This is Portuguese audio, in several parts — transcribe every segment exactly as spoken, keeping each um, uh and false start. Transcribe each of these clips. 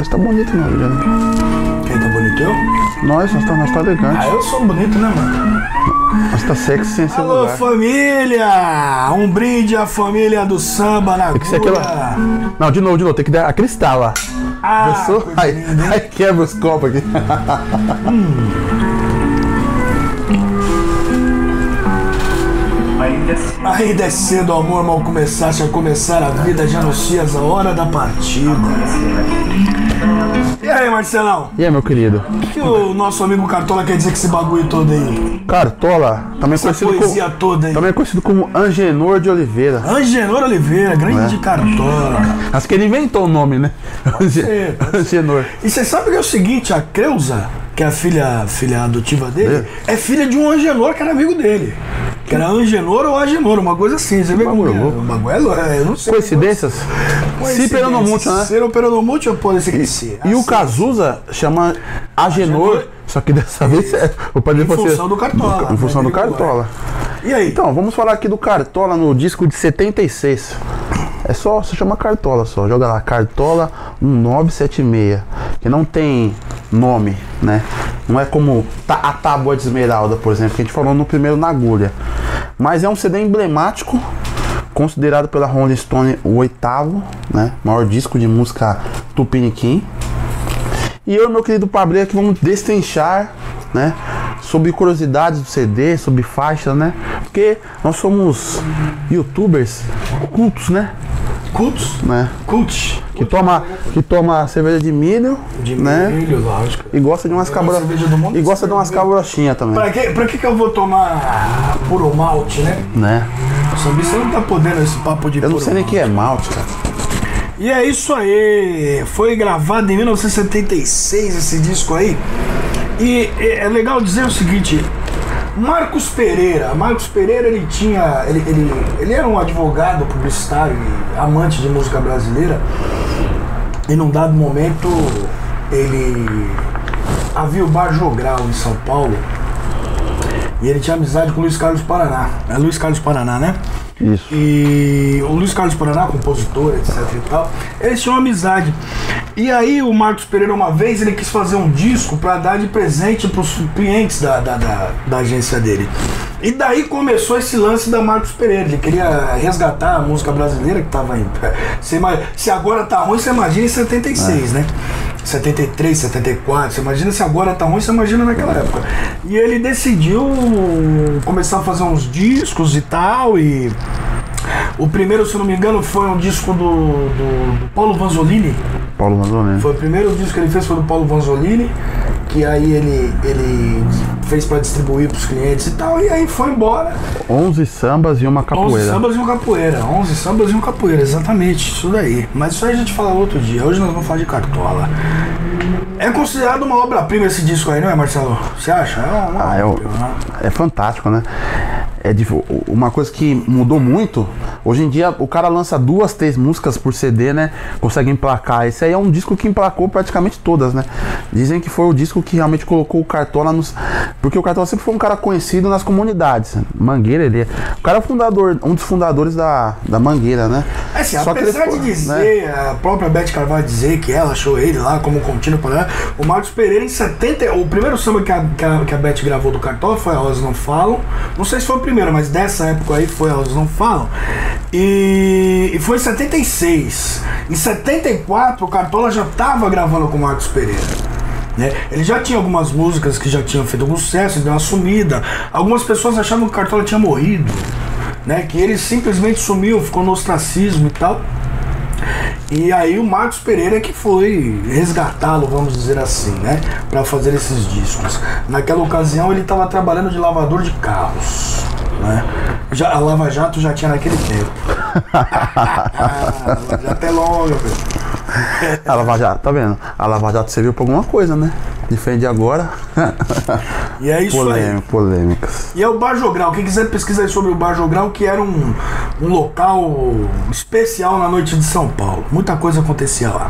Nós tá bonito no vídeo, né? Quem tá bonito? Eu? Nós, nós tá, nós tá elegante. Ah, eu sou bonito, né, mano? Nós tá sexy sem ser Alô, lugar. família! Um brinde à família do samba na Tem que ser aquela... Não, de novo, de novo. Tem que dar aquele estalo lá. Ah, Pensou? coisa Aí, linda, hein? aí quebra os copos aqui. Ainda é cedo, amor, mal começaste a começar a vida, já anuncias a hora da partida. E aí, Marcelão? E aí, meu querido? O que o nosso amigo Cartola quer dizer com esse bagulho todo aí? Cartola, também Essa conhecido poesia como... toda aí. Também conhecido como Angenor de Oliveira. Angenor Oliveira, grande É. Cartola. Acho que ele inventou o nome, né? ser, pode Angenor. E você sabe que é o seguinte, a Creuza, que é a filha, filha adotiva dele, é filha de um Angenor que era amigo dele. Que era Angenor ou Agenor, uma coisa assim. Você vê como Bagulho é? louco. O bagulho é louco, eu não sei. Coincidências? Se peronomútil, né? Se peronomútil, pode ser que sim. E o Cazuza chama Agenor, só que dessa vez é, o padre Em função do Cartola. Em função né? do Cartola. E aí? Então, vamos falar aqui do Cartola no disco de setenta e seis. É só, se chama Cartola só, joga lá, Cartola um nove sete seis, que não tem nome, né? Não é como a Tábua de Esmeralda, por exemplo, que a gente falou no primeiro Na Agulha. Mas é um C D emblemático, considerado pela Rolling Stone o oitavo, né? Maior disco de música tupiniquim. E eu e meu querido Pablo aqui vamos destrinchar, né? Sobre curiosidades do C D, sobre faixas, né? Porque nós somos youtubers cultos, né? Cultos? né? Cultos. Que toma, que toma cerveja de milho, De né? milho, lógico. E gosta de umas cabra... cerveja do mundo E gosta de umas cerveja. cabrochinhas também, Pra que, pra que que eu vou tomar puro malte, né? né? O sambista não tá podendo esse papo de Eu não puro sei nem o malte. que é malte, cara. E é isso aí. Foi gravado em mil novecentos e setenta e seis esse disco aí. E é legal dizer o seguinte. Marcos Pereira. Marcos Pereira, ele tinha... Ele, ele, ele era um advogado publicitário e amante de música brasileira. E num dado momento, ele... Havia o Bar Jogral em São Paulo. E ele tinha amizade com o Luiz Carlos Paraná. É Luiz Carlos Paraná, né? Isso. E o Luiz Carlos Paraná, compositor, etc e tal, eles tinham amizade. E aí o Marcos Pereira, uma vez, ele quis fazer um disco para dar de presente para os clientes da, da, da, da agência dele. E daí começou esse lance da Marcos Pereira. Ele queria resgatar a música brasileira que estava indo. Se, se agora tá ruim, você imagina em setenta e seis, é. né? setenta e três, setenta e quatro, você imagina se agora tá ruim, você imagina naquela época. E ele decidiu começar a fazer uns discos e tal, e o primeiro, se eu não me engano, foi um disco do, do, do Paulo Vanzolini. Paulo Vanzolini. Foi o primeiro disco que ele fez, foi do Paulo Vanzolini, que aí ele, ele fez pra distribuir pros clientes e tal, e aí foi embora. onze sambas e uma capoeira. onze sambas e uma capoeira. onze sambas e uma capoeira, exatamente, isso daí. Mas isso aí a gente fala outro dia. Hoje nós vamos falar de Cartola. É considerado uma obra-prima esse disco aí, não é, Marcelo? Você acha? É uma Ah, é, o- é fantástico, né? É de- uma coisa que mudou muito. Hoje em dia o cara lança duas, três músicas por C D, né? Consegue emplacar. Esse aí é um disco que emplacou praticamente todas, né? Dizem que foi o disco que realmente colocou o Cartola nos... Porque o Cartola sempre foi um cara conhecido nas comunidades. Mangueira, ele é... O cara é o fundador, um dos fundadores da, da Mangueira, né? É assim, Só que ele apesar ficou, de dizer, a própria Beth Carvalho dizer que ela achou ele lá como contínuo para o Marcos Pereira em setenta, o primeiro samba que a, que a, que a Beth gravou do Cartola foi Elas Não Falam. Não sei se foi o primeiro, mas dessa época aí foi Elas Não Falam. E, e foi em setenta e seis. Em setenta e quatro o Cartola já estava gravando com o Marcos Pereira. Né? Ele já tinha algumas músicas que já tinham feito algum sucesso, deu uma sumida. Algumas pessoas achavam que o Cartola tinha morrido, né? Que ele simplesmente sumiu, ficou no ostracismo e tal. E aí o Marcos Pereira que foi resgatá-lo, vamos dizer assim, né? Para fazer esses discos. Naquela ocasião ele estava trabalhando de lavador de carros, né? Já, a Lava Jato já tinha naquele tempo. A Lava Jato é longa, velho. A Lava Jato, tá vendo? A Lava Jato serviu pra alguma coisa, né? Diferente agora. E é isso Polêmica, aí. polêmicas. E é o Bar Jogral. Quem quiser pesquisar aí sobre o Bar Jogral, que era um, um local especial na noite de São Paulo. Muita coisa acontecia lá.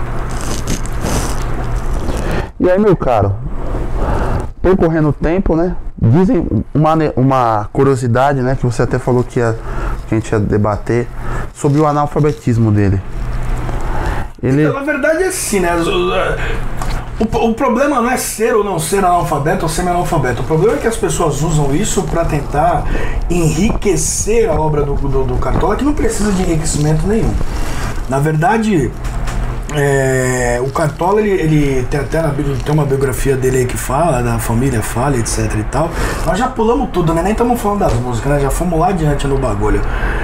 E aí, meu caro, percorrendo o tempo, né? Dizem uma, uma curiosidade, né? Que você até falou que, ia, que a gente ia debater sobre o analfabetismo dele. Ele... Então, na verdade é assim, né? O, o problema não é ser ou não ser analfabeto ou semi-analfabeto. O problema é que as pessoas usam isso para tentar enriquecer a obra do, do, do Cartola, que não precisa de enriquecimento nenhum. Na verdade, é, o Cartola, ele, ele tem até na, tem uma biografia dele aí que fala, da família fala, etc e tal. Nós já pulamos tudo, né? Nem estamos falando das músicas, né? Já fomos lá adiante no bagulho.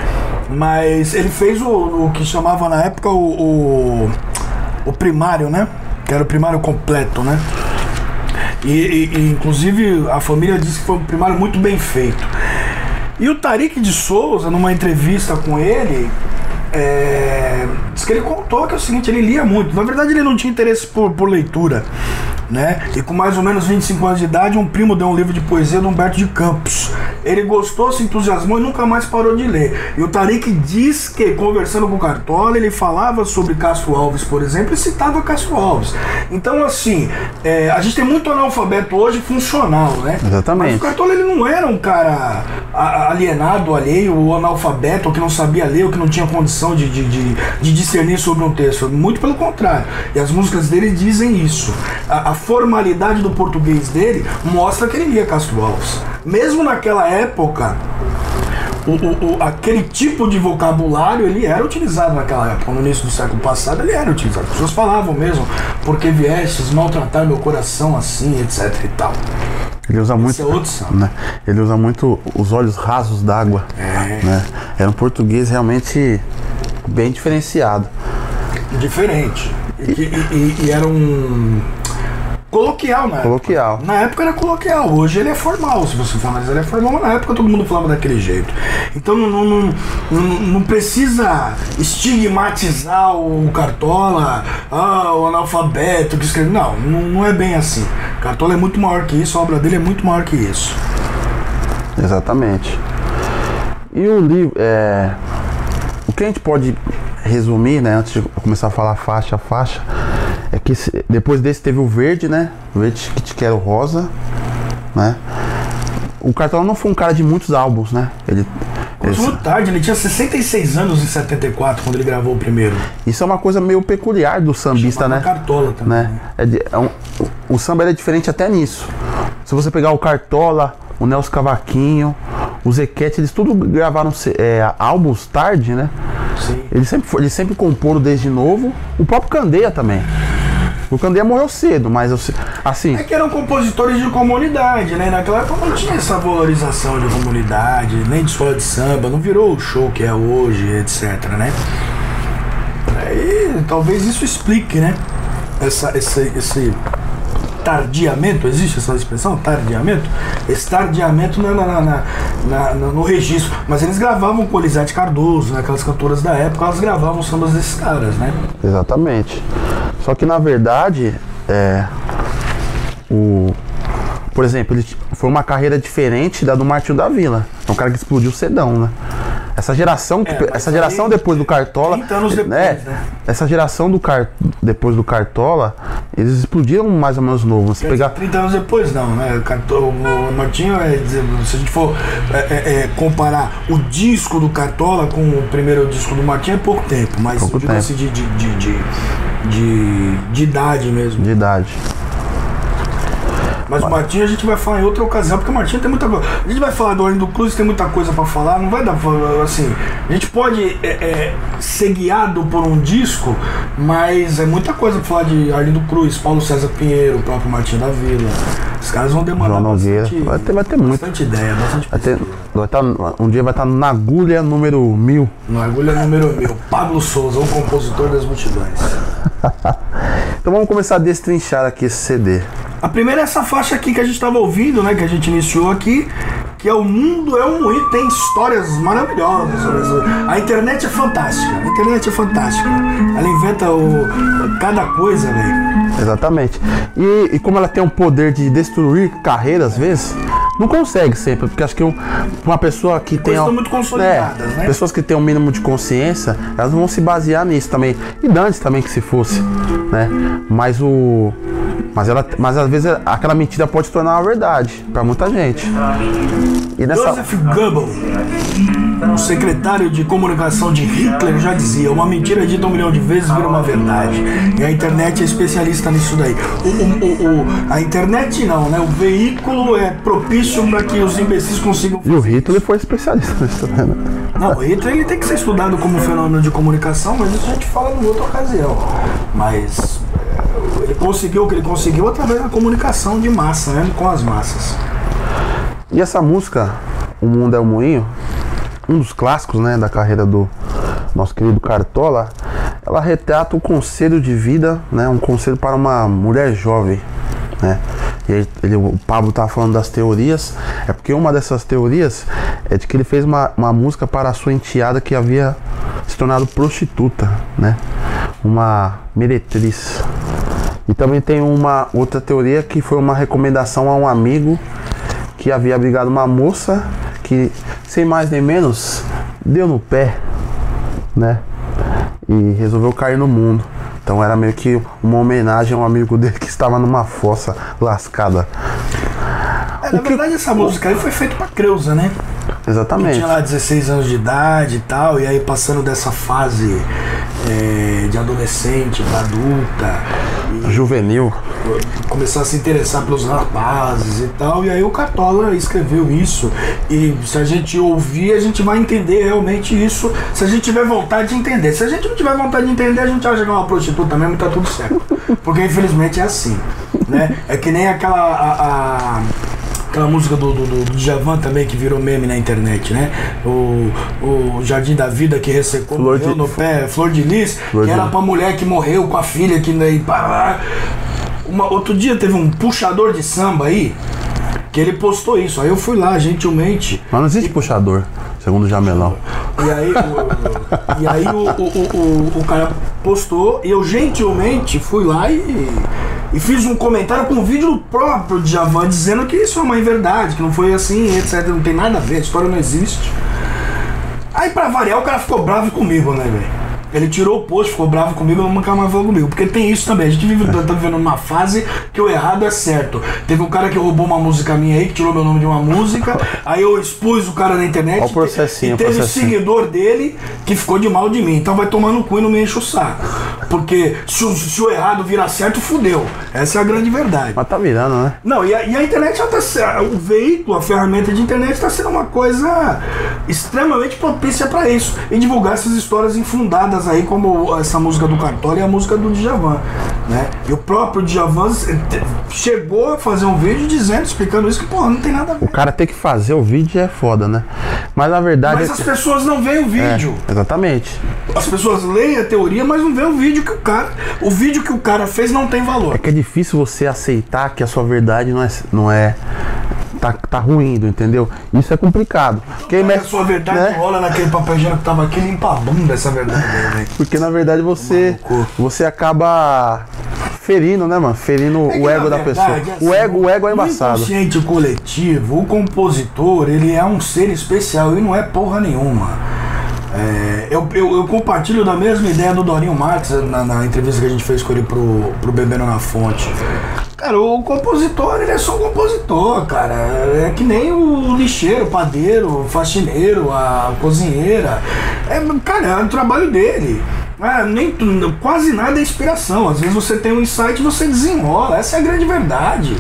Mas ele fez o, o que chamava na época o, o, o primário, né? Que era o primário completo, né? E, e, e inclusive a família disse que foi um primário muito bem feito. E o Tarik de Souza, numa entrevista com ele, é, disse que ele contou que é o seguinte, ele lia muito. Na verdade ele não tinha interesse por, por leitura, né? E com mais ou menos vinte e cinco anos de idade, um primo deu um livro de poesia do Humberto de Campos. Ele gostou, se entusiasmou e nunca mais parou de ler. E o Tarik diz que, conversando com o Cartola, ele falava sobre Castro Alves, por exemplo, e citava Castro Alves. Então, assim, é, a gente tem muito analfabeto hoje funcional, né? Exatamente. Mas o Cartola, ele não era um cara alienado, alheio, ou analfabeto, ou que não sabia ler, ou que não tinha condição de, de, de, de discernir sobre um texto. Muito pelo contrário. E as músicas dele dizem isso. A, a formalidade do português dele mostra que ele lia Castro Alves. Mesmo naquela época, o, o, o, aquele tipo de vocabulário ele era utilizado naquela época. No início do século passado ele era utilizado. As pessoas falavam mesmo, porque viestes maltratar meu coração assim, etc e tal. Ele usa muito, Esse é outro samba. né? Ele usa muito os olhos rasos d'água, é. né? Era um português realmente bem diferenciado. Diferente. E, e, e, e era um... coloquial, né? Coloquial. Na época era coloquial, hoje ele é formal, se você for analisar, ele é formal, mas na época todo mundo falava daquele jeito. Então não, não, não, não, não precisa estigmatizar o Cartola, ah, o analfabeto que escreve. Não, não, não é bem assim. Cartola é muito maior que isso, a obra dele é muito maior que isso. Exatamente. E o livro, é... o que a gente pode resumir, né, antes de começar a falar faixa a faixa, é que depois desse teve o verde, né? O verde que era o rosa, né? O Cartola não foi um cara de muitos álbuns, né? Ele começou muito tarde, ele tinha sessenta e seis anos em setenta e quatro quando ele gravou o primeiro. Isso é uma coisa meio peculiar do sambista, né? Cartola também. Né? É de, é um, o samba é diferente até nisso. Se você pegar o Cartola, o Nelson Cavaquinho, o Zequete, eles tudo gravaram é, álbuns tarde, né? Sim. Eles sempre, eles sempre comporam desde novo. O próprio Candeia também. O Candeia morreu cedo, mas assim... É que eram compositores de comunidade, né? Naquela época não tinha essa valorização de comunidade, nem de escola de samba, não virou o show que é hoje, etc, né? Aí talvez isso explique, né? Essa, esse, esse tardiamento, existe essa expressão? Tardiamento? Esse tardiamento na, na, na, na, no registro. Mas eles gravavam com Elisete Cardoso, né? Aquelas cantoras da época, elas gravavam sambas desses caras, né? Exatamente. Só que na verdade, é, o, por exemplo, ele foi uma carreira diferente da do Martinho da Vila. É um cara que explodiu cedão, né? Essa geração, que, é, essa geração depois do Cartola, trinta anos depois, né? né? Essa geração do Car, depois do Cartola, eles explodiram mais ou menos novo. Se pegar trinta anos depois não, né? O, Cartola, o Martinho, é, se a gente for é, é, comparar o disco do Cartola com o primeiro disco do Martinho, é pouco tempo, mas pouco eu digo tempo. assim de, de, de, de, de, de idade mesmo. De idade. Mas o Martinho a gente vai falar em outra ocasião, porque o Martinho tem muita coisa. A gente vai falar do Arlindo Cruz, tem muita coisa pra falar, não vai dar assim. A gente pode é, é, ser guiado por um disco, mas é muita coisa pra falar de Arlindo Cruz, Paulo César Pinheiro, o próprio Martinho da Vila. Os caras vão demandar João Nogueira. bastante, Vai ter, vai ter muito. bastante ideia, bastante vai ter, vai tá, um dia vai estar tá na agulha número mil. Na agulha número mil. Pablo Souza, o compositor das multidões. Então vamos começar a destrinchar aqui esse C D. A primeira é essa faixa aqui que a gente estava ouvindo, né? Que a gente iniciou aqui, que é O Mundo é um Moinho, tem histórias maravilhosas. A internet é fantástica, a internet é fantástica. Ela inventa o, cada coisa, velho. Exatamente. E, e como ela tem um poder de destruir carreiras, às vezes, não consegue sempre, porque acho que um, uma pessoa que tem... Estão muito consolidadas, é, né? Pessoas que têm um mínimo de consciência, elas vão se basear nisso também. E Dantes também que se fosse, né? Mas o... Mas, ela, mas às vezes aquela mentira pode se tornar uma verdade pra muita gente. E nessa... Joseph Goebbels. o secretário de comunicação de Hitler já dizia: uma mentira dita um milhão de vezes vira uma verdade. E a internet é especialista nisso daí. O, o, o, a internet não, né? O veículo é propício para que os imbecis consigam fazer. E o Hitler foi especialista nisso, né? Não, o Hitler ele tem que ser estudado como fenômeno de comunicação, mas isso a gente fala em outra ocasião. Mas é, ele conseguiu o que ele conseguiu através da comunicação de massa, né? Com as massas. E essa música, O Mundo é o Moinho, um dos clássicos, né, da carreira do nosso querido Cartola, ela retrata o conselho de vida, né, um conselho para uma mulher jovem, né. E aí, ele, o Pablo estava falando das teorias, é porque uma dessas teorias é de que ele fez uma, uma música para a sua enteada que havia se tornado prostituta, né, uma meretriz. E também tem uma outra teoria que foi uma recomendação a um amigo que havia abrigado uma moça que, sem mais nem menos, deu no pé, né? E resolveu cair no mundo. Então era meio que uma homenagem a um amigo dele que estava numa fossa lascada. É, na que... verdade, essa música aí foi feita pra Creuza, né? Exatamente. Tinha lá dezesseis anos de idade e tal, e aí passando dessa fase é, de adolescente pra adulta. Juvenil. Começar a se interessar pelos rapazes e tal, e aí o Cartola escreveu isso. E se a gente ouvir, a gente vai entender realmente isso, se a gente tiver vontade de entender. Se a gente não tiver vontade de entender, a gente acha que é uma prostituta mesmo e tá tudo certo. Porque infelizmente é assim, né? É que nem aquela... A, a, aquela música do, do, do Djavan também, que virou meme na internet, né? O, o Jardim da Vida que ressecou, Flor morreu de... no pé, Flor de Lis, Flor que de... era pra mulher que morreu com a filha, que daí... Pá, uma, outro dia teve um puxador de samba aí, que ele postou isso, aí eu fui lá, gentilmente... Mas não existe e... puxador, segundo o Jamelão. E aí, o, e aí o, o, o, o cara postou, e eu gentilmente fui lá e... E fiz um comentário com um vídeo do próprio Djavan dizendo que isso é uma inverdade, que não foi assim, etcétera. Não tem nada a ver, a história não existe. Aí pra variar o cara ficou bravo comigo, né, velho? Ele tirou o post, ficou bravo comigo, nunca mais falou comigo. Porque tem isso também, a gente vive, tá vivendo numa fase que o errado é certo. Teve um cara que roubou uma música minha aí, que tirou meu nome de uma música, aí eu expus o cara na internet. Olha o processinho, e teve processinho. seguidor dele que ficou de mal de mim. Então vai tomar no cu e não me enche o saco. Porque se o, se o errado virar certo, fudeu. Essa é a grande verdade. Mas tá virando, né? Não, e a, e a internet já tá, o veículo, a ferramenta de internet está sendo uma coisa extremamente propícia para isso. E divulgar essas histórias infundadas aí, como essa música do Cartola e a música do Djavan, né? E o próprio Djavan chegou a fazer um vídeo dizendo, explicando isso, que porra, não tem nada a ver. O cara tem que fazer o vídeo é foda, né? Mas na verdade... Mas as pessoas não veem o vídeo. É, exatamente. As pessoas leem a teoria, mas não veem o vídeo que o cara... O vídeo que o cara fez não tem valor. É que é difícil você aceitar que a sua verdade não é... Não é tá, tá ruindo, entendeu? Isso é complicado. Quem mexe, a sua verdade, né? Rola naquele papel higiênico que tava aqui, limpa a bunda essa verdade, né? Porque na verdade você... Você acaba... ferindo, né, mano? Ferindo é o ego da pessoa. Assim, o ego, o ego é embaçado. O inconsciente coletivo, o compositor, ele é um ser especial e não é porra nenhuma. É, eu, eu, eu compartilho da mesma ideia do Dorinho Marques na, na entrevista que a gente fez com ele pro, pro Bebendo na Fonte. Cara, o compositor, ele é só um compositor, cara. É que nem o lixeiro, o padeiro, o faxineiro, a cozinheira. É, cara, é o trabalho dele. Ah, nem, quase nada é inspiração. Às vezes você tem um insight e você desenrola. Essa é a grande verdade.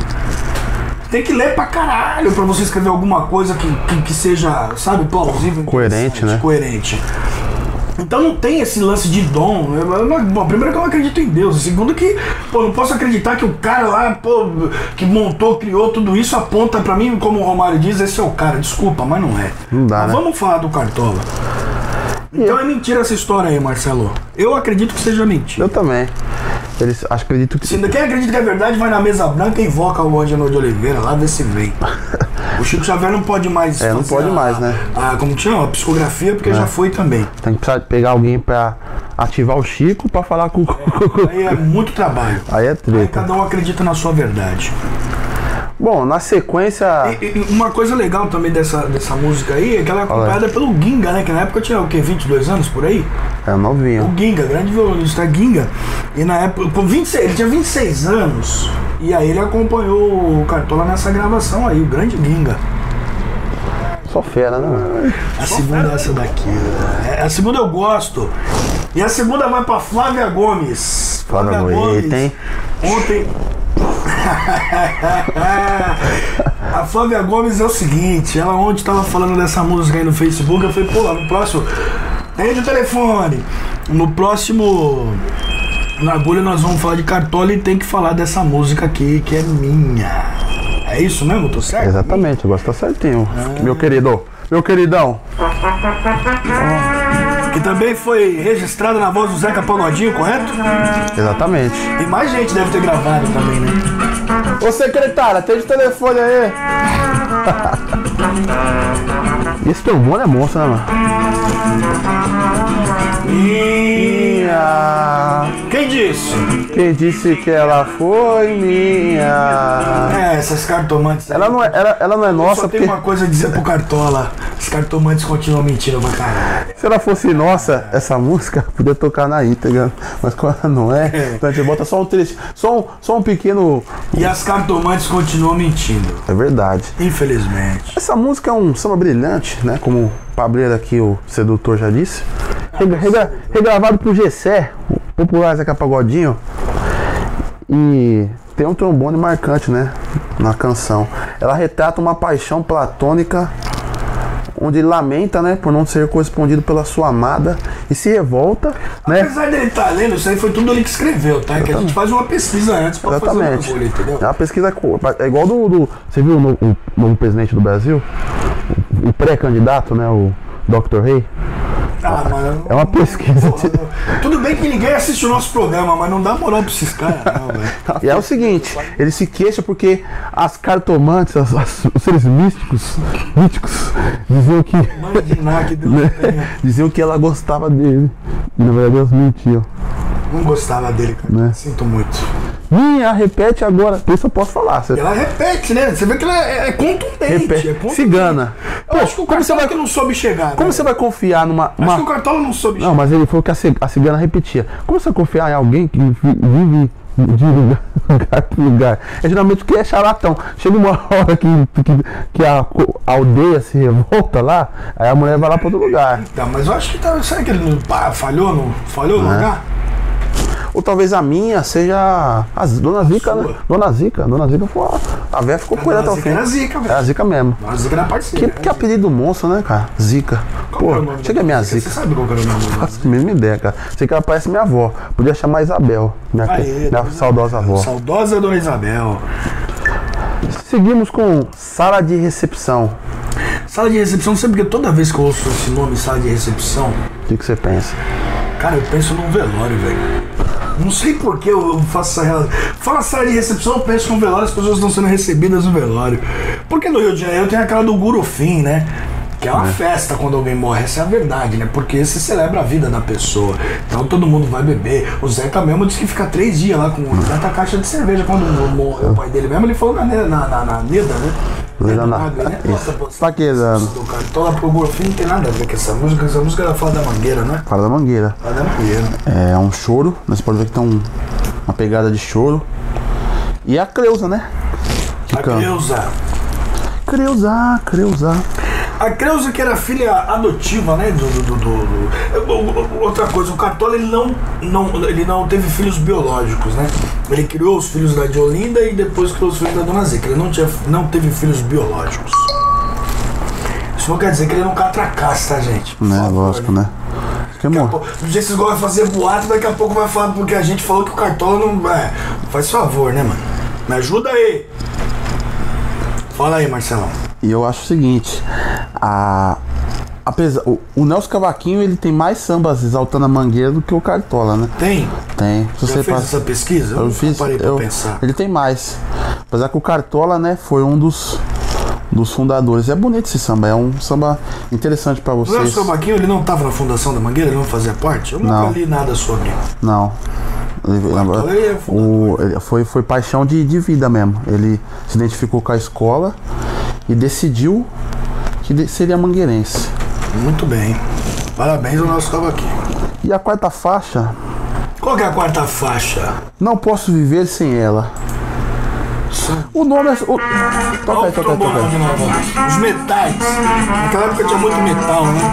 Tem que ler pra caralho pra você escrever alguma coisa que, que, que seja, sabe, plausível. Coerente, né? Coerente. Então não tem esse lance de dom. Eu não, bom, primeiro que eu não acredito em Deus. Segundo que, pô, não posso acreditar que o cara lá, pô, que montou, criou tudo isso, aponta pra mim, como o Romário diz, esse é o cara. Desculpa, mas não é. Não dá, mas né? Vamos falar do Cartola. Então é mentira essa história aí, Marcelo. Eu acredito que seja mentira. Eu também. Eles acredito que... Se quem acredita que é verdade, vai na mesa branca e invoca o Ângelo de Oliveira lá, vê se vem. O Chico Xavier não pode mais... É, não pode a, mais, né? A, como que chama? A psicografia, porque é. já foi também. Tem que precisar pegar alguém pra ativar o Chico pra falar com... É, aí é muito trabalho. Aí é treta. Aí cada um acredita na sua verdade. Bom, na sequência... E, e uma coisa legal também dessa, dessa música aí é que ela é acompanhada pelo Ginga, né? Que na época tinha o quê? vinte e dois anos por aí? É, novinho. O Ginga, grande violonista Ginga. E na época, com vinte e seis, ele tinha vinte e seis anos. E aí ele acompanhou o Cartola nessa gravação aí, o grande Ginga. Só fera, né, mano? A segunda é essa daqui. Né? A segunda eu gosto. E a segunda vai pra Flávia Gomes. Flávia Gomes, hein? Ontem. A Flávia Gomes é o seguinte, ela ontem tava falando dessa música aí no Facebook, eu falei, pô, no próximo. Atende o telefone. No próximo. Na agulha nós vamos falar de Cartola e tem que falar dessa música aqui que é minha. É isso mesmo? Tô certo? Exatamente, agora tá certinho. Ah. Meu querido, meu queridão. Que também foi registrado na voz do Zeca Pagodinho, correto? Exatamente. E mais gente deve ter gravado também, né? Ô secretária, atende o telefone aí. Esse trombone é monstro, né, mano? Minha. Quem disse? Quem disse que ela foi minha? É, essas cartomantes. Ela não é, ela, ela não é nossa. Eu só tenho porque... uma coisa a dizer pro Cartola. Os cartomantes continuam mentindo pra caralho. Se ela fosse nossa, essa música podia tocar na íntegra. Mas como ela não é, é. Então a gente bota só um trecho, só um, só um pequeno. E as cartomantes continuam mentindo. É verdade. Infelizmente. Essa música é um samba brilhante, né? Como o Pableiro aqui, o sedutor, já disse. Regra, regra, regravado por Gessé, o popular Zeca Pagodinho. E tem um trombone marcante, né? Na canção. Ela retrata uma paixão platônica, onde ele lamenta, né, por não ser correspondido pela sua amada e se revolta, né? Apesar dele estar tá lendo, isso aí foi tudo ele que escreveu, tá? Exatamente. Que a gente faz uma pesquisa antes pra Exatamente. fazer uma bolha, entendeu? É uma pesquisa, é igual do, do você viu o novo, o novo presidente do Brasil? O, o pré-candidato, né, o doutor Rey? Ah, mano, é uma pesquisa. Porra, tudo bem que ninguém assiste o nosso programa, mas não dá moral pra esses caras, não, velho. E é o seguinte, ele se queixa porque as cartomantes, as, as, os seres místicos, místicos, diziam que, Imaginar que Deus né, diziam que ela gostava dele. E na verdade elas mentiam. Não gostava dele, cara. Né? Sinto muito. Minha, repete agora. Isso eu posso falar. Você... Ela repete, né? Você vê que ela é, é contundente. Repete. É contundente. Cigana. Eu Pô, acho que o Cartola vai... que não soube chegar. Como né? Você vai confiar numa... Uma... Acho que o Cartola não soube não, chegar. Não, mas ele falou que a cigana repetia. Como você vai confiar em alguém que vive de lugar para lugar? É geralmente que é charlatão. Chega uma hora que, que, que a, a aldeia se revolta lá, aí a mulher vai lá para outro lugar. Então, mas eu acho que tá, será que ele não pá, falhou no, falhou no é. lugar? Ou talvez a minha seja a Dona Zica, né? Dona Zica. Dona Zica foi a, a véia ficou com ele até o fim. Era Zica, velho. Era Zica mesmo. A Zica era parceira. Que, que apelido monstro, né, cara? Zica. Pô, chega a minha Zica. Você sabe qual era o nome dela? Faço a mesma ideia, cara. Sei que ela parece minha avó. Podia chamar Isabel. Minha, Aê, minha saudosa avó. Saudosa Dona Isabel. Seguimos com Sala de Recepção. Sala de Recepção, sabe porque toda vez que eu ouço esse nome, Sala de Recepção... O que, que você pensa? Cara, eu penso num velório, velho. Não sei por que eu faço essa relação. Fala sala de recepção, eu penso num velório, as pessoas estão sendo recebidas no velório. Porque no Rio de Janeiro tem aquela do Gurufim, né? Que é uma é. festa quando alguém morre, essa é a verdade, né? Porque você celebra a vida da pessoa. Então todo mundo vai beber. O Zeca mesmo disse que fica três dias lá com tanta caixa de cerveja. Quando morreu o pai dele mesmo, ele falou na, na, na, na Neda, né? Leda na... né? Tá que, Zano? Então lá pro Gurufim não tem nada a ver com essa música. Essa música ela fala da Mangueira, né? Fala da Mangueira. Fala da Mangueira. É um choro, né? Você pode ver que tem um, uma pegada de choro. E a Creuza, né? Que a Creuza. Creuza, Creuza. A Creuza, que era filha adotiva, né? Do, do, do, do... Outra coisa, o Cartola ele não, não, ele não teve filhos biológicos, né? Ele criou os filhos da Diolinda e depois criou os filhos da Dona Zica. Ele não, tinha, não teve filhos biológicos. Isso não quer dizer que ele não catracasse, tá, gente? Né, favor, lógico, né? Que amor. Pouco, não sei se vocês gostam de fazer boato, daqui a pouco vai falar porque a gente falou que o Cartola não... É, faz favor, né, mano? Me ajuda aí. Fala aí, Marcelão. E eu acho o seguinte, a, apesar, o, o Nelson Cavaquinho ele tem mais sambas exaltando a Mangueira do que o Cartola, né? Tem? Tem. Se você fez essa pesquisa? Eu, eu fiz, parei pra eu, pensar. Ele tem mais. Apesar que o Cartola, né, foi um dos, dos fundadores. É bonito esse samba, é um samba interessante pra vocês. O Nelson Cavaquinho, ele não tava na fundação da Mangueira? Ele não fazia parte? Eu não. nunca li nada sobre. Não. Ele, ele, o, ele foi, foi paixão de, de vida mesmo. Ele se identificou com a escola e decidiu que de, seria mangueirense. Muito bem. Parabéns ao nosso Cavaquinho. E a quarta faixa? Qual que é a quarta faixa? Não posso viver sem ela. Recepção. O nome é. O... Toca aí, toca aí, toca De aí. novo, ó. Os metais. Naquela época tinha muito metal, né?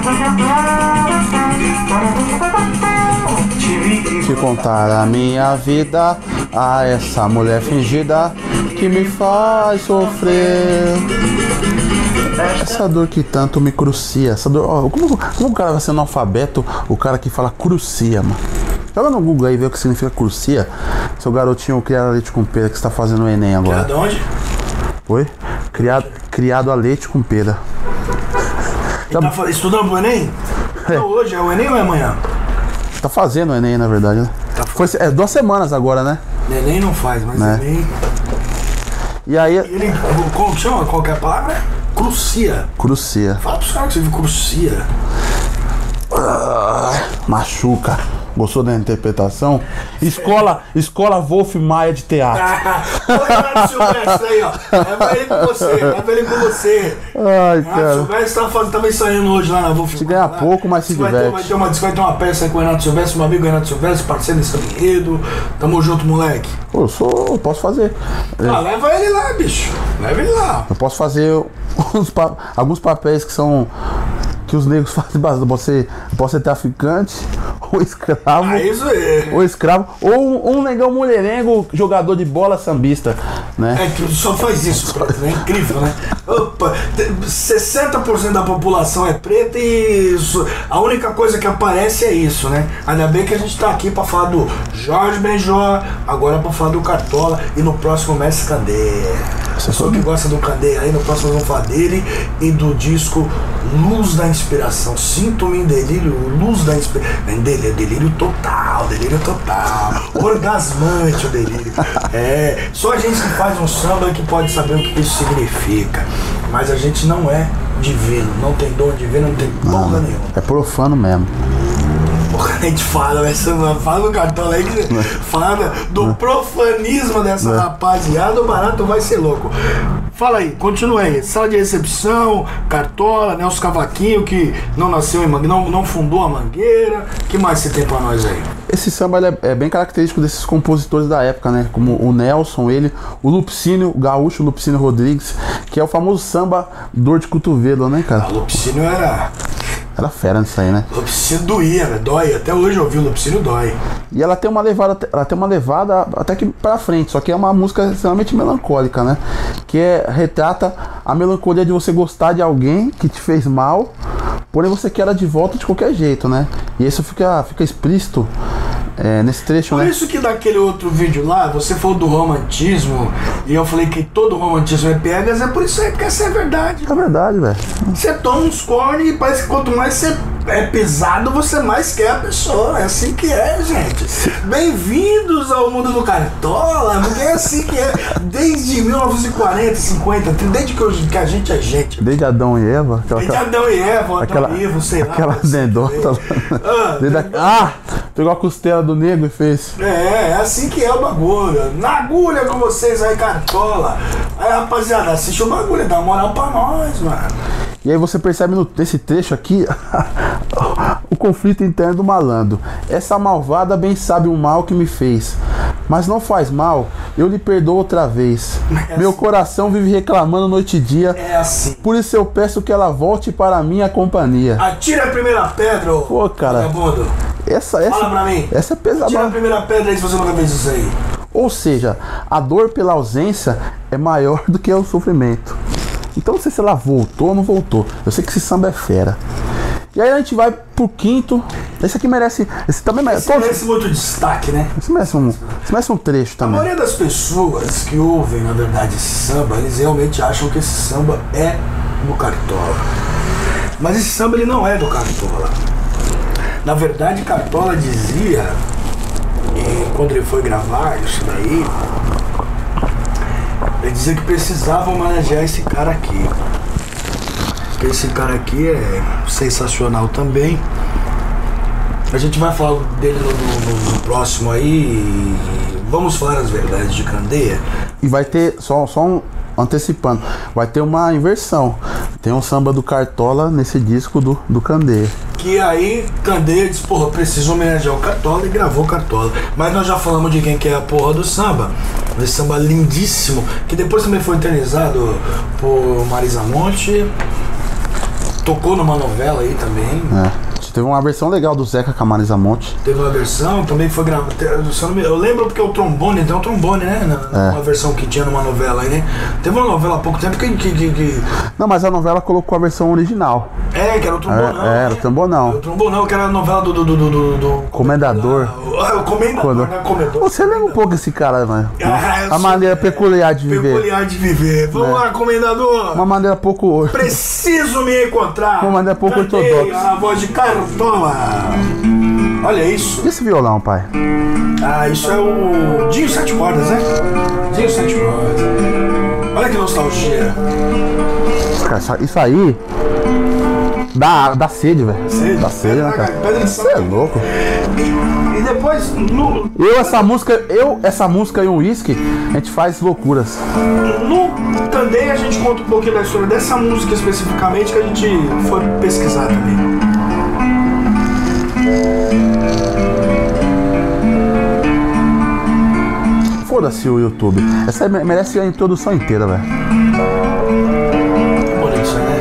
Te contar a minha vida a essa mulher fingida que me faz sofrer. Essa dor que tanto me crucia. Essa dor. Ó, como, como o cara vai ser analfabeto? O cara que fala crucia, mano. Joga no Google aí e vê o que significa crucia. Seu garotinho criado a leite com pera que está fazendo o Enem agora. Criado onde? Oi? Criado, criado a leite com pera. Ele tá fa- estudando pro Enem? É. Então, hoje é o Enem ou é amanhã? Tá fazendo o Enem, na verdade, né? Tá Foi, é duas semanas agora, né? Enem não faz, mas Né? Enem. E aí. Ele. Como que chama? Qual que é a palavra? Crucia. Crucia. Fala pros caras que você viu crucia. Ah, machuca. Gostou da interpretação? Escola, escola Wolf Maia de teatro. Ô, Renato Silvestre aí, ó. Leva ele com você, leva ele com você. Ai, Renato cara. Silvestre tá fazendo, também saindo hoje lá na Wolf. Se ganha pouco, mas se vai ter, diverte. vai, ter uma, vai ter uma peça aí com o Renato Silvestre, meu amigo Renato Silvestre, parceiro desse enredo. Tamo junto, moleque. Pô, eu sou. Eu posso fazer. Ah, leva ele lá, bicho. Leva ele lá. Eu posso fazer uns pa- alguns papéis que são. Que os negros fazem bastante. Você pode ser traficante, ou escravo. Ah, isso é. Ou escravo, ou um, um negão mulherengo, jogador de bola sambista, né? É que só faz isso, preto, né? Incrível, né? Opa, te- sessenta por cento da população é preta e isso, a única coisa que aparece é isso, né? Ainda bem que a gente tá aqui pra falar do Jorge Benjor, agora pra falar do Cartola e no próximo Mestre Candeia. Pessoa que gosta do Candeia aí, no próximo vamos falar dele e do disco Luz da Inspiração. Sinto-me em delírio, luz da inspiração. Em delírio, delírio total, delírio total. Orgasmante o delírio. É, só a gente que faz um samba que pode saber o que isso significa. Mas a gente não é divino, não tem dom divino, não tem porra nenhuma. É profano mesmo. Porra, a gente fala, vai ser uma- fala do Cartola aí que fala do profanismo dessa rapaziada, o barato vai ser louco. Fala aí, continua aí. Sala de recepção, Cartola, Nelson Cavaquinho, que não nasceu em Mangueira, não, não fundou a Mangueira. O que mais você tem pra nós aí? Esse samba ele é, é bem característico desses compositores da época, né? Como o Nelson, ele, o Lupicínio, o gaúcho Lupicínio Rodrigues, que é o famoso samba dor de cotovelo, né, cara? A Lupicínio era. Era fera nisso aí, né? Lupicínio doía, né? Dói. Até hoje eu ouvi o Lupicínio dói. E ela tem uma levada, ela tem uma levada até que pra frente, só que é uma música extremamente melancólica, né? Que é, retrata a melancolia de você gostar de alguém que te fez mal, porém você quer ela de volta de qualquer jeito, né? E isso fica, fica explícito é, nesse trecho, Por né? isso que daquele outro vídeo lá, você falou do romantismo, e eu falei que todo romantismo é piegas, é por isso aí, porque essa é a verdade. É verdade, velho. Você toma uns cornes e parece que quanto mais você é pesado, você mais quer a pessoa. É assim que é, gente. Bem-vindos ao mundo do Cartola, porque é assim que é. Desde mil novecentos e quarenta, cinquenta, desde que, hoje, que a gente é gente. Desde Adão e Eva. Aquela, Desde Adão e Eva, aquela, Adão e Eva, sei lá. aquela mas- dendota lá. Ah, Desde a- ah! Pegou a costela do negro e fez. É, é assim que é o bagulho. Na agulha com vocês aí, Cartola. Aí, rapaziada, assiste o bagulho, dá uma moral pra nós, mano. E aí você percebe no, nesse trecho aqui o conflito interno do malandro. Essa malvada bem sabe o mal que me fez, mas não faz mal, eu lhe perdoo outra vez. Meu coração vive reclamando noite e dia, É assim. por isso eu peço que ela volte para a minha companhia. Atira a primeira pedra, ô. Pô, cara, Vagabundo. essa, Fala pra essa, mim. essa é Tira a pesada. primeira pedra aí se você nunca fez isso aí. Ou seja, a dor pela ausência é maior do que o sofrimento. Então não sei se ela voltou ou não voltou. Eu sei que esse samba é fera. E aí a gente vai pro quinto. Esse aqui merece. Esse também merece. Isso merece muito destaque, né? Esse merece um, esse merece um trecho A também. maioria das pessoas que ouvem, na verdade, esse samba, eles realmente acham que esse samba é do Cartola. Mas esse samba ele não é do Cartola. Na verdade, Cartola dizia, e quando ele foi gravar isso daí, ele dizia que precisava homenagear esse cara aqui. Porque esse cara aqui é sensacional também. A gente vai falar dele no, no- no próximo aí. e Vamos falar as verdades de Candeia. E vai ter, só, só um antecipando, vai ter uma inversão. Tem um samba do Cartola nesse disco do, do Candeia. Que aí Candeia disse, porra, preciso homenagear o Cartola e gravou o Cartola. Mas nós já falamos de quem que é a porra do samba. Esse samba lindíssimo, que depois também foi eternizado por Marisa Monte. Tocou numa novela aí também. É. Teve uma versão legal do Zeca com a Marisa Monte. Teve uma versão, também foi gravada. Eu lembro porque o trombone, tem um trombone, né? Na, é. Uma versão que tinha numa novela aí, né? Teve uma novela há pouco tempo que, que, que, que... Não, mas a novela colocou a versão original. É, que era o trombonão. É, era o trombonão. O trombonão, que era a novela do. do, do, do, do Comendador. Ah, o Comendador, Quando... né? Comendador. Você lembra um pouco esse cara, mano? Ah, a maneira sou... peculiar de viver. Peculiar de viver. Vamos é. lá, Comendador. Uma maneira pouco. Preciso me encontrar. Uma maneira pouco Cantei ortodoxa. A voz de Cartola. Olha isso. E esse violão, pai? Ah, isso é o Dinho Sete Cordas, né? Dinho Sete Cordas. Olha que nostalgia. Cara, isso aí dá, dá sede, velho. Sede? Dá sede, né, cara? Você é louco. E, e depois... No... Eu, essa música, eu, essa música e um whisky, a gente faz loucuras. No Candeia a gente conta um pouquinho da história dessa música especificamente, que a gente foi pesquisar também. Foda-se o YouTube. Essa aí merece a introdução inteira, velho. Bonito, né?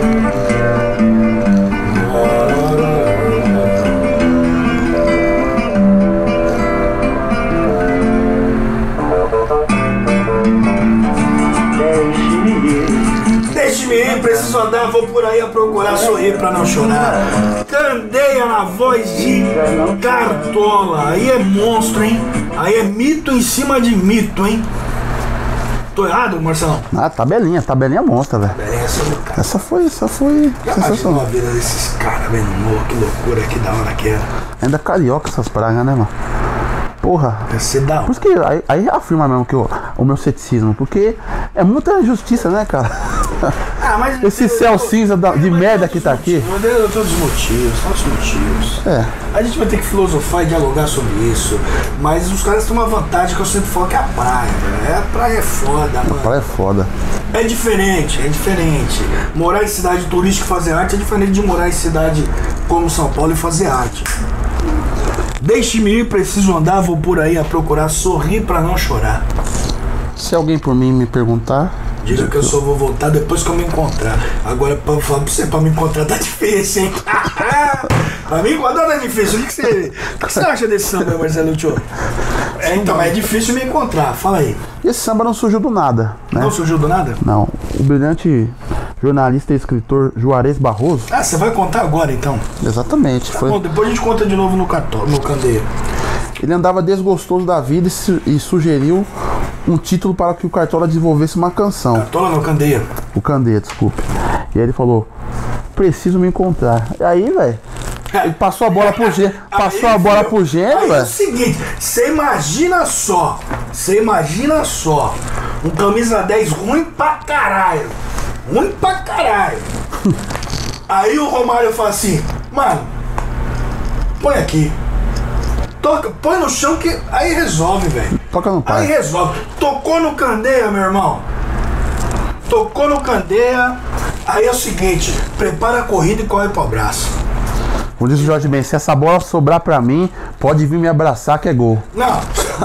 Deixe-me ir, preciso andar, vou por aí a procurar sorrir pra não chorar. Candeia na voz de Cartola. Aí é monstro, hein? Aí é mito em cima de mito, hein? Tô errado, Marcelão? Ah, tabelinha, tabelinha monstra, velho. Essa foi, essa foi sensacional. A vida desses caras, velho, que loucura, que da hora que era. Ainda carioca essas pragas, né, mano? Porra. Deve ser da hora. Por isso que aí, aí afirma mesmo que eu, o meu ceticismo, porque é muita injustiça, né, cara? Ah, mas esse eu, céu eu, cinza da, de merda que tá aqui. Eu todos os motivos, todos os motivos. É. A gente vai ter que filosofar e dialogar sobre isso. Mas os caras têm uma vantagem que eu sempre falo, que é a praia, velho. A praia é foda, mano. A praia é foda. É diferente, é diferente. Morar em cidade turística e fazer arte é diferente de morar em cidade como São Paulo e fazer arte. Deixe-me ir, preciso andar, vou por aí a procurar sorrir pra não chorar. Se alguém por mim me perguntar, diga que eu só vou voltar depois que eu me encontrar. Agora, pra falar pra você, pra me encontrar tá difícil, hein? Pra me encontrar tá difícil. O que, que, você, o que você acha desse samba, Marcelo Tio? É, então, é difícil me encontrar. Fala aí. Esse samba não surgiu do nada, né? Não surgiu do nada? Não. O brilhante jornalista e escritor Juarez Barroso... Ah, você vai contar agora, então? Exatamente. Tá foi... bom, depois a gente conta de novo no, cartão, no Candeia. Ele andava desgostoso da vida e, su e sugeriu um título para que o Cartola desenvolvesse uma canção. Cartola não, Candeia. O Candeia, desculpe. E aí ele falou, preciso me encontrar. E aí, velho, ele passou a bola pro gênio. Passou a bola pro gênio, velho. É o seguinte, você imagina só. Você imagina só. Um camisa dez ruim pra caralho. Ruim pra caralho. Aí o Romário fala assim, mano, põe aqui. Toca, põe no chão que aí resolve, velho. Toca no pai. Aí resolve. Tocou no Candeia, meu irmão. Tocou no Candeia. Aí é o seguinte, prepara a corrida e corre pro abraço. Como diz o Jorge Ben, se essa bola sobrar pra mim, pode vir me abraçar que é gol. Não,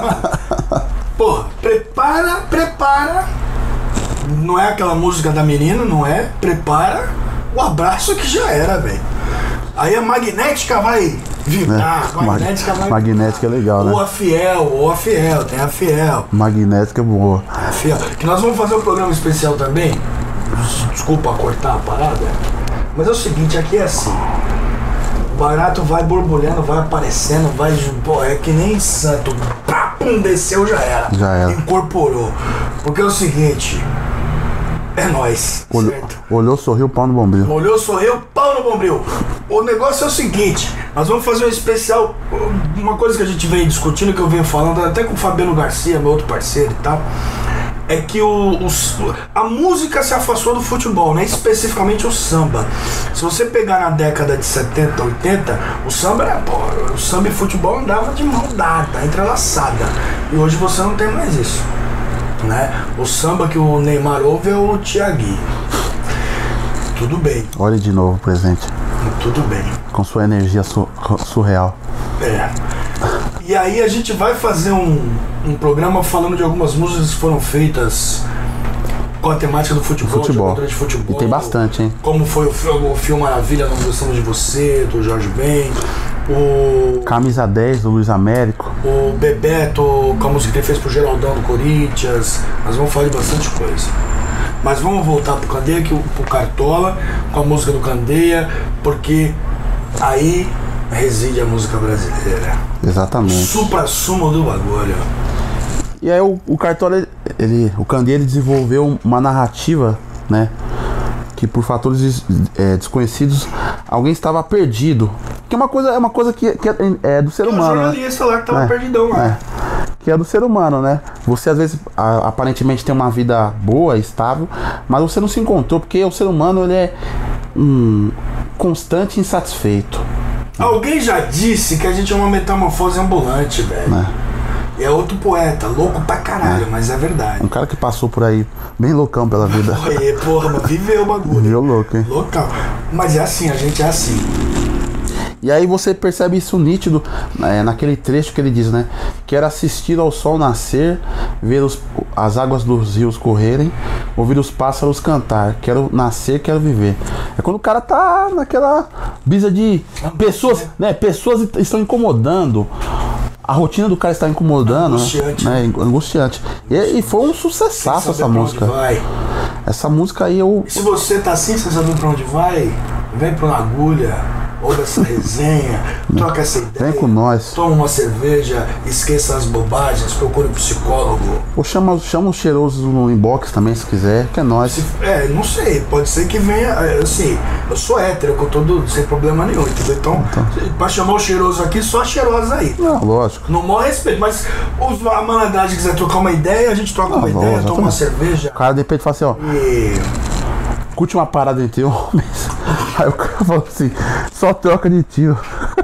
porra, prepara, prepara. Não é aquela música da menina, não é? Prepara o abraço que já era, velho. Aí a magnética vai vibrar, é, a magnética vai magnética vibrar. É legal, né? Ou a Fiel, ou a Fiel, tem a Fiel. Magnética é boa. A Fiel. Que nós vamos fazer um programa especial também. Desculpa cortar a parada. Mas é o seguinte, aqui é assim. O barato vai borbulhando, vai aparecendo, vai. Pô, é que nem santo. Pá, pum, desceu, já era. Já era. Incorporou. Porque é o seguinte. É nóis. Olhou, certo? olhou, sorriu, pau no bombril. Olhou, sorriu, pau no bombril. O negócio é o seguinte, nós vamos fazer um especial, uma coisa que a gente vem discutindo, que eu venho falando até com o Fabiano Garcia, meu outro parceiro e tal, é que o, o, a música se afastou do futebol, né? Especificamente o samba. Se você pegar na década de setenta, oitenta, o samba era, pô, o samba e futebol andava de mão dada, entrelaçada. E hoje você não tem mais isso. Né? O samba que o Neymar ouve é o Thiaguinho. Tudo bem. Olhe de novo, presente. Tudo bem. Com sua energia su surreal. É. E aí a gente vai fazer um, um programa falando de algumas músicas que foram feitas com a temática do futebol, futebol. De futebol. E tem bastante, hein? Como foi o filme, o filme Maravilha, Não Gostamos de Você, do Jorge Ben. O Camisa dez do Luiz Américo. O Bebeto, com a música que ele fez pro Geraldão do Corinthians. Nós vamos falar de bastante coisa. Mas vamos voltar pro Candeia, que, pro Cartola, com a música do Candeia, porque aí reside a música brasileira. Exatamente. Supra-sumo do bagulho. E aí o, o Cartola, ele, ele, o Candeia, ele desenvolveu uma narrativa, né? Que por fatores é, desconhecidos, alguém estava perdido. Que é uma coisa, é uma coisa que, que é, é do ser humano. Um jornalista, né? Lá que tava é, perdidão lá. É. Que é do ser humano, né? Você às vezes a, aparentemente tem uma vida boa, estável, mas você não se encontrou, porque o ser humano ele é um constante insatisfeito. Alguém já disse que a gente é uma metamorfose ambulante, velho. É. É outro poeta, louco pra caralho, é. Mas é verdade. Um cara que passou por aí, bem loucão pela vida. Porra, porra, mas viveu o bagulho. Viveu louco, hein? Loucão. Mas é assim, a gente é assim. E aí você percebe isso nítido é, naquele trecho que ele diz, né? Quero assistir ao sol nascer, ver os, as águas dos rios correrem, ouvir os pássaros cantar. Quero nascer, quero viver. É quando o cara tá naquela brisa de pessoas, né? Pessoas estão incomodando. A rotina do cara está incomodando, angustiante, né? Angustiante. E, e foi um sucessaço essa música. Vai. Essa música aí eu. E se você tá assim, sem saber pra onde vai, vem pra uma agulha. Ouve essa resenha, troca essa ideia. Vem com nós. Toma uma cerveja, esqueça as bobagens, procure um psicólogo. Ou chama, chama os cheirosos no inbox também, se quiser, que é nós. Se, é, não sei, pode ser que venha, assim, eu sou hétero, com todo, sem problema nenhum, entendeu? Então, então. Pra chamar o cheiroso aqui, só a cheirosa aí. Não, lógico. No maior respeito, mas os, a malandragem quiser trocar uma ideia, a gente troca não, uma ideia, lógico, toma uma cerveja. O cara de repente fala assim, ó. E... curte uma parada entre homens. Aí o cara falou assim, só troca de tiro.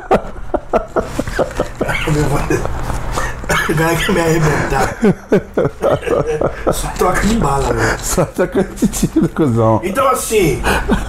O cara quer me arrebentar. Só troca de bala, velho. Só troca de tiro, cuzão. Então assim,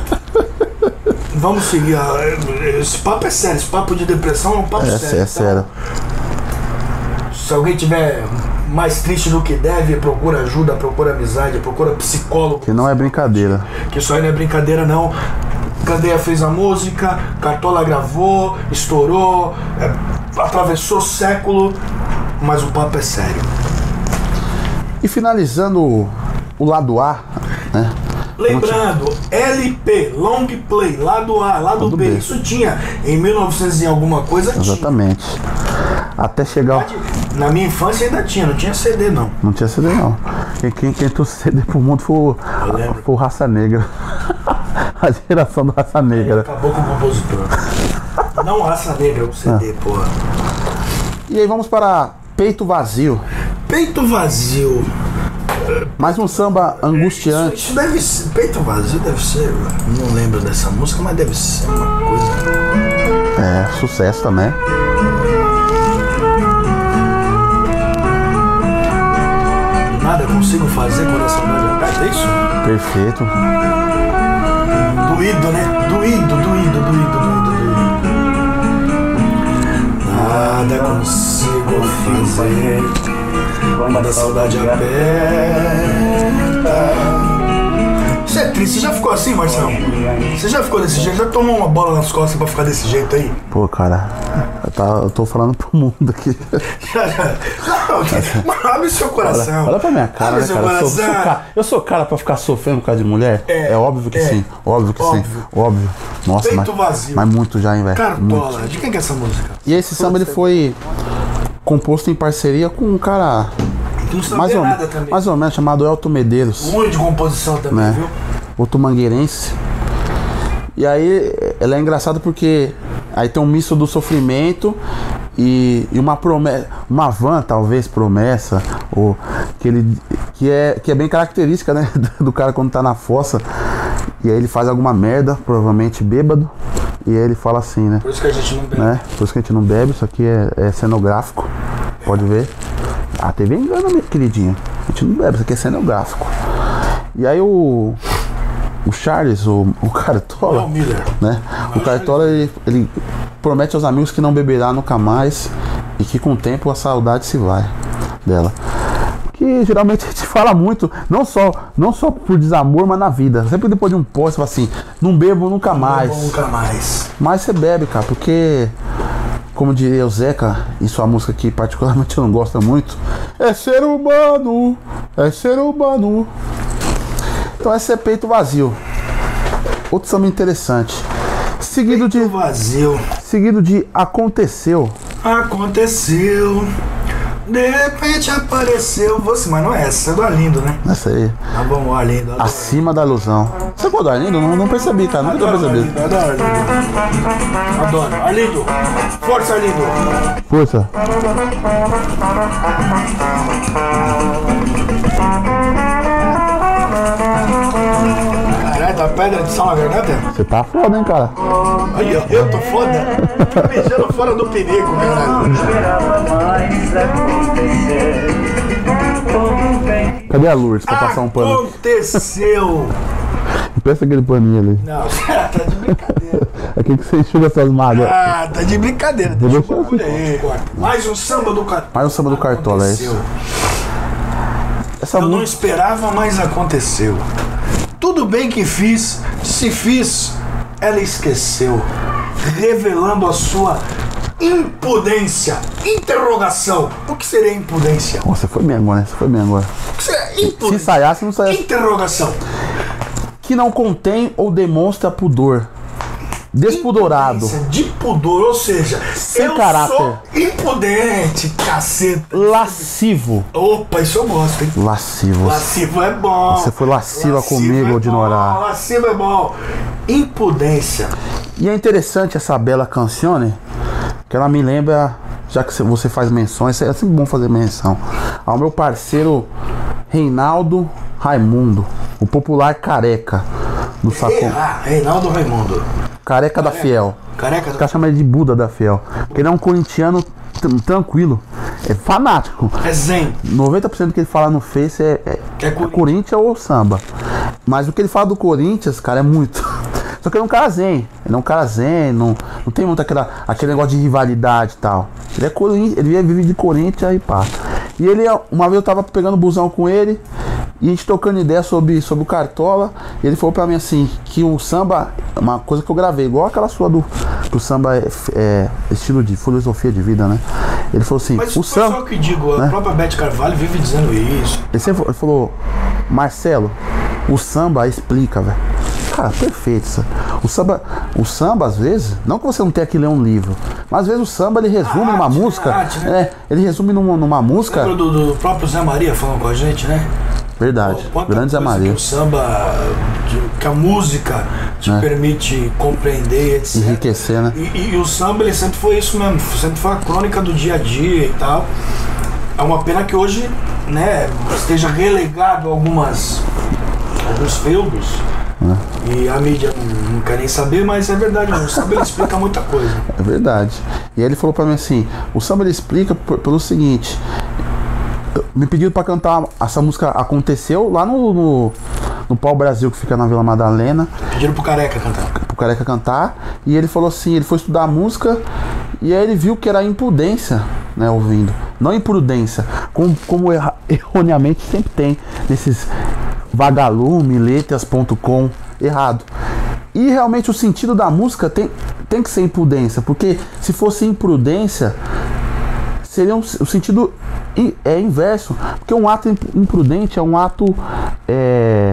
vamos seguir. Esse papo é sério, esse papo de depressão é um papo é, sério. É sério. Então, se alguém tiver mais triste do que deve, procura ajuda, procura amizade, procura psicólogo. Que não é brincadeira. Que isso aí não é brincadeira, não. Candeia fez a música, Cartola gravou, estourou, é, atravessou o século, mas o papo é sério. E finalizando o, o lado A, né? Lembrando, L P, Long Play, lado A, lado, lado B. B, isso tinha em mil e novecentos e alguma coisa. Exatamente. Tinha. Até chegar. Na minha infância ainda tinha, não tinha C D não. Não tinha C D não. Quem, quem, quem trouxe C D pro mundo foi, foi o Raça Negra. A geração do Raça Negra. Aí acabou com o compositor. Não Raça Negra, o C D, ah. Porra. E aí vamos para Peito Vazio. Peito Vazio. Mais um samba angustiante. Isso, isso deve ser. Peito Vazio deve ser. Não lembro dessa música, mas deve ser uma coisa. É, sucesso também. Nada consigo fazer quando a saudade aperta, é isso? Perfeito. Doído, né? Doído, doído, doído, doído, doído. Nada consigo fazer quando a saudade aperta. Você é triste, você já ficou assim, Marcelo? Você já ficou desse jeito? Já tomou uma bola nas costas pra ficar desse jeito aí? Pô, cara, eu, tá, eu tô falando pro mundo aqui. Não, abre seu coração. Olha, olha pra minha cara, né, cara? Eu sou, sou cara? Eu sou cara pra ficar sofrendo por causa de mulher? É, é óbvio que é, sim, óbvio que óbvio. sim, óbvio. Nossa, Peito mas, vazio. mas muito já, hein, velho? Cartola, de quem que é essa música? E esse samba, ele foi composto em parceria com um cara... Não mais, ou, nada também. mais ou menos, chamado Elton Medeiros. Ruim de composição também, né? Viu? Outro mangueirense. E aí ela é engraçada porque aí tem um misto do sofrimento e, e uma promessa, uma van talvez promessa, ou que ele que é, que é bem característica, né, do cara quando tá na fossa. E aí ele faz alguma merda, provavelmente bêbado. E aí ele fala assim, né? Por isso que a gente não bebe. Né? Por isso que a gente não bebe, isso aqui é, é cenográfico. Pode ver. A T V engana, meu queridinho. A gente não bebe, isso aqui é cenográfico. E aí o. O Charles, o, o Cartola. Não, Miller. Né? O Cartola ele, ele promete aos amigos que não beberá nunca mais. E que com o tempo a saudade se vai dela. Que geralmente a gente fala muito, não só, não só por desamor, mas na vida. Sempre depois de um pós, você fala assim, não bebo nunca mais. Não bebo nunca mais. Mas você bebe, cara, porque, como diria o Zeca, e sua música que particularmente eu não gosto muito, é ser humano, é ser humano. Então esse é Peito Vazio. Outro samba interessante. Seguido Peito de. Vazio. Seguido de Aconteceu. Aconteceu. De repente apareceu você, mas não é essa, essa é do Arlindo, né? Essa aí. Tá bom, Arlindo. Adoro. Acima da ilusão. Você gosta do Arlindo? Não, não percebi, cara. Nunca Adoro, percebi. Arlindo, adoro, Arlindo. Adoro. Arlindo. Força, Arlindo. Força. Caralho, tá pedra de sal na garganta? Você tá foda, hein, cara? Aí, eu, eu tô foda. Tô beijando fora do perigo, caralho. Cadê a Lourdes pra passar um pano? Aconteceu. Pensa aquele paninho ali. Não, tá de brincadeira. Aqui que você enxuga essas mágoas. Ah, tá de brincadeira. Deixa o Deixa eu- bagulho aí. Mais um samba do Cartola. Mais um samba do Cartola, é Aconteceu. isso. Essa Eu não música. esperava, mas aconteceu. Tudo bem que fiz, se fiz, ela esqueceu, revelando a sua impudência. Interrogação. O que seria impudência? Nossa, foi bem agora, né? Você foi bem agora. O que seria Se impudência? ensaiasse, não saia. Interrogação. Que não contém ou demonstra pudor. Despudorado. Impudência de pudor, ou seja, Sem eu caráter. sou impudente, caceta. Lascivo. Opa, isso eu gosto, hein? Lascivo. Lascivo é bom. Você foi lasciva comigo, é Odinorá. bom, Lascivo é bom. Impudência. E é interessante essa bela canção, que ela me lembra, já que você faz menções, é sempre bom fazer menção, ao meu parceiro Reinaldo Raimundo, o popular Careca do Sacon. Ah, Reinaldo Raimundo. Careca da Fiel. Careca Os do... caras chamam ele de Buda da Fiel. Porque ele é um corintiano tr- tranquilo, é fanático. É zen. noventa por cento do que ele fala no Face é, é, É é Corinthians. Corinthians ou samba. Mas o que ele fala do Corinthians, cara, é muito. Só que ele é um cara zen. Ele é um cara zen, não, não tem muito aquela, aquele negócio de rivalidade e tal. Ele é Corinthians, ele vive de Corinthians e pá. E ele, uma vez eu tava pegando busão com ele, e a gente trocando ideia sobre, sobre o Cartola, e ele falou pra mim assim, que o samba, uma coisa que eu gravei, igual aquela sua do, que o samba é, é estilo de filosofia de vida, né? Ele falou assim, Mas o o samba... só que digo, a né? própria Beth Carvalho vive dizendo isso. Ele sempre ele falou, Marcelo, o samba explica, velho. Cara, perfeito isso. O samba, o samba, às vezes, não que você não tenha que ler um livro, mas às vezes o samba ele resume A numa arte, música. a arte, né? É, ele resume numa, numa música. Lembra do, do próprio Zé Maria falando com a gente, né? Verdade. Quanta Grande Zé coisa Maria. Que o samba, de- que a música te É. permite compreender, etcétera. Enriquecer, né? E, e- e o samba, ele sempre foi isso mesmo, sempre foi a crônica do dia a dia e tal. É uma pena que hoje, né, esteja relegado a algumas, alguns feudos. É. E a mídia não, não quer nem saber, mas é verdade, o samba ele explica muita coisa. É verdade. E aí ele falou pra mim assim, o samba ele explica por- pelo seguinte, me pediram pra cantar essa música Aconteceu lá no, no, no Pau Brasil, que fica na Vila Madalena, Pediram pro Careca cantar. pro Careca cantar, e ele falou assim, ele foi estudar a música, e aí ele viu que era impudência, né, ouvindo, não imprudência, como, como erra, erroneamente sempre tem nesses vagalume, letras ponto com, errado. E realmente o sentido da música tem, tem que ser impudência, porque se fosse imprudência, seria um, o sentido in- é inverso, porque um ato imp- imprudente é um ato é,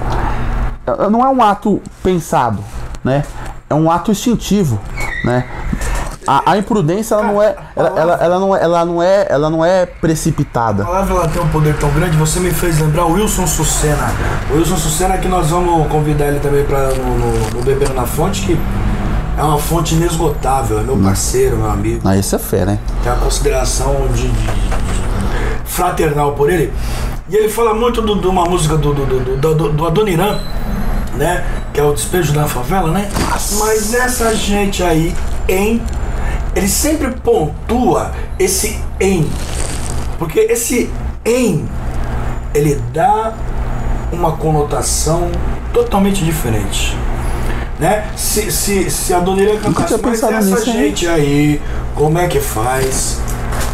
é- não é um ato pensado, né? É um ato instintivo, né? A, a imprudência ela não é ela, ela, ela não é ela não é ela não é precipitada. A palavra ela tem um poder tão grande, você me fez lembrar o Wilson Sucena. O Wilson Sucena que nós vamos convidar ele também para no, no, no Bebendo na Fonte, que é uma fonte inesgotável, é meu parceiro, meu amigo. Ah, isso é fera, hein? Tem uma consideração de, de- de- fraternal por ele. E ele fala muito de uma música do, do, do, do, do, do Adoniran, né? Que é o Despejo da Favela, né? Mas essa gente aí, em. Ele sempre pontua esse em. Porque esse em, ele dá uma conotação totalmente diferente. Né? Se, se, se a Dona Irã Nunca cantasse, tinha mas pensado essa nisso, hein? gente aí, como é que faz?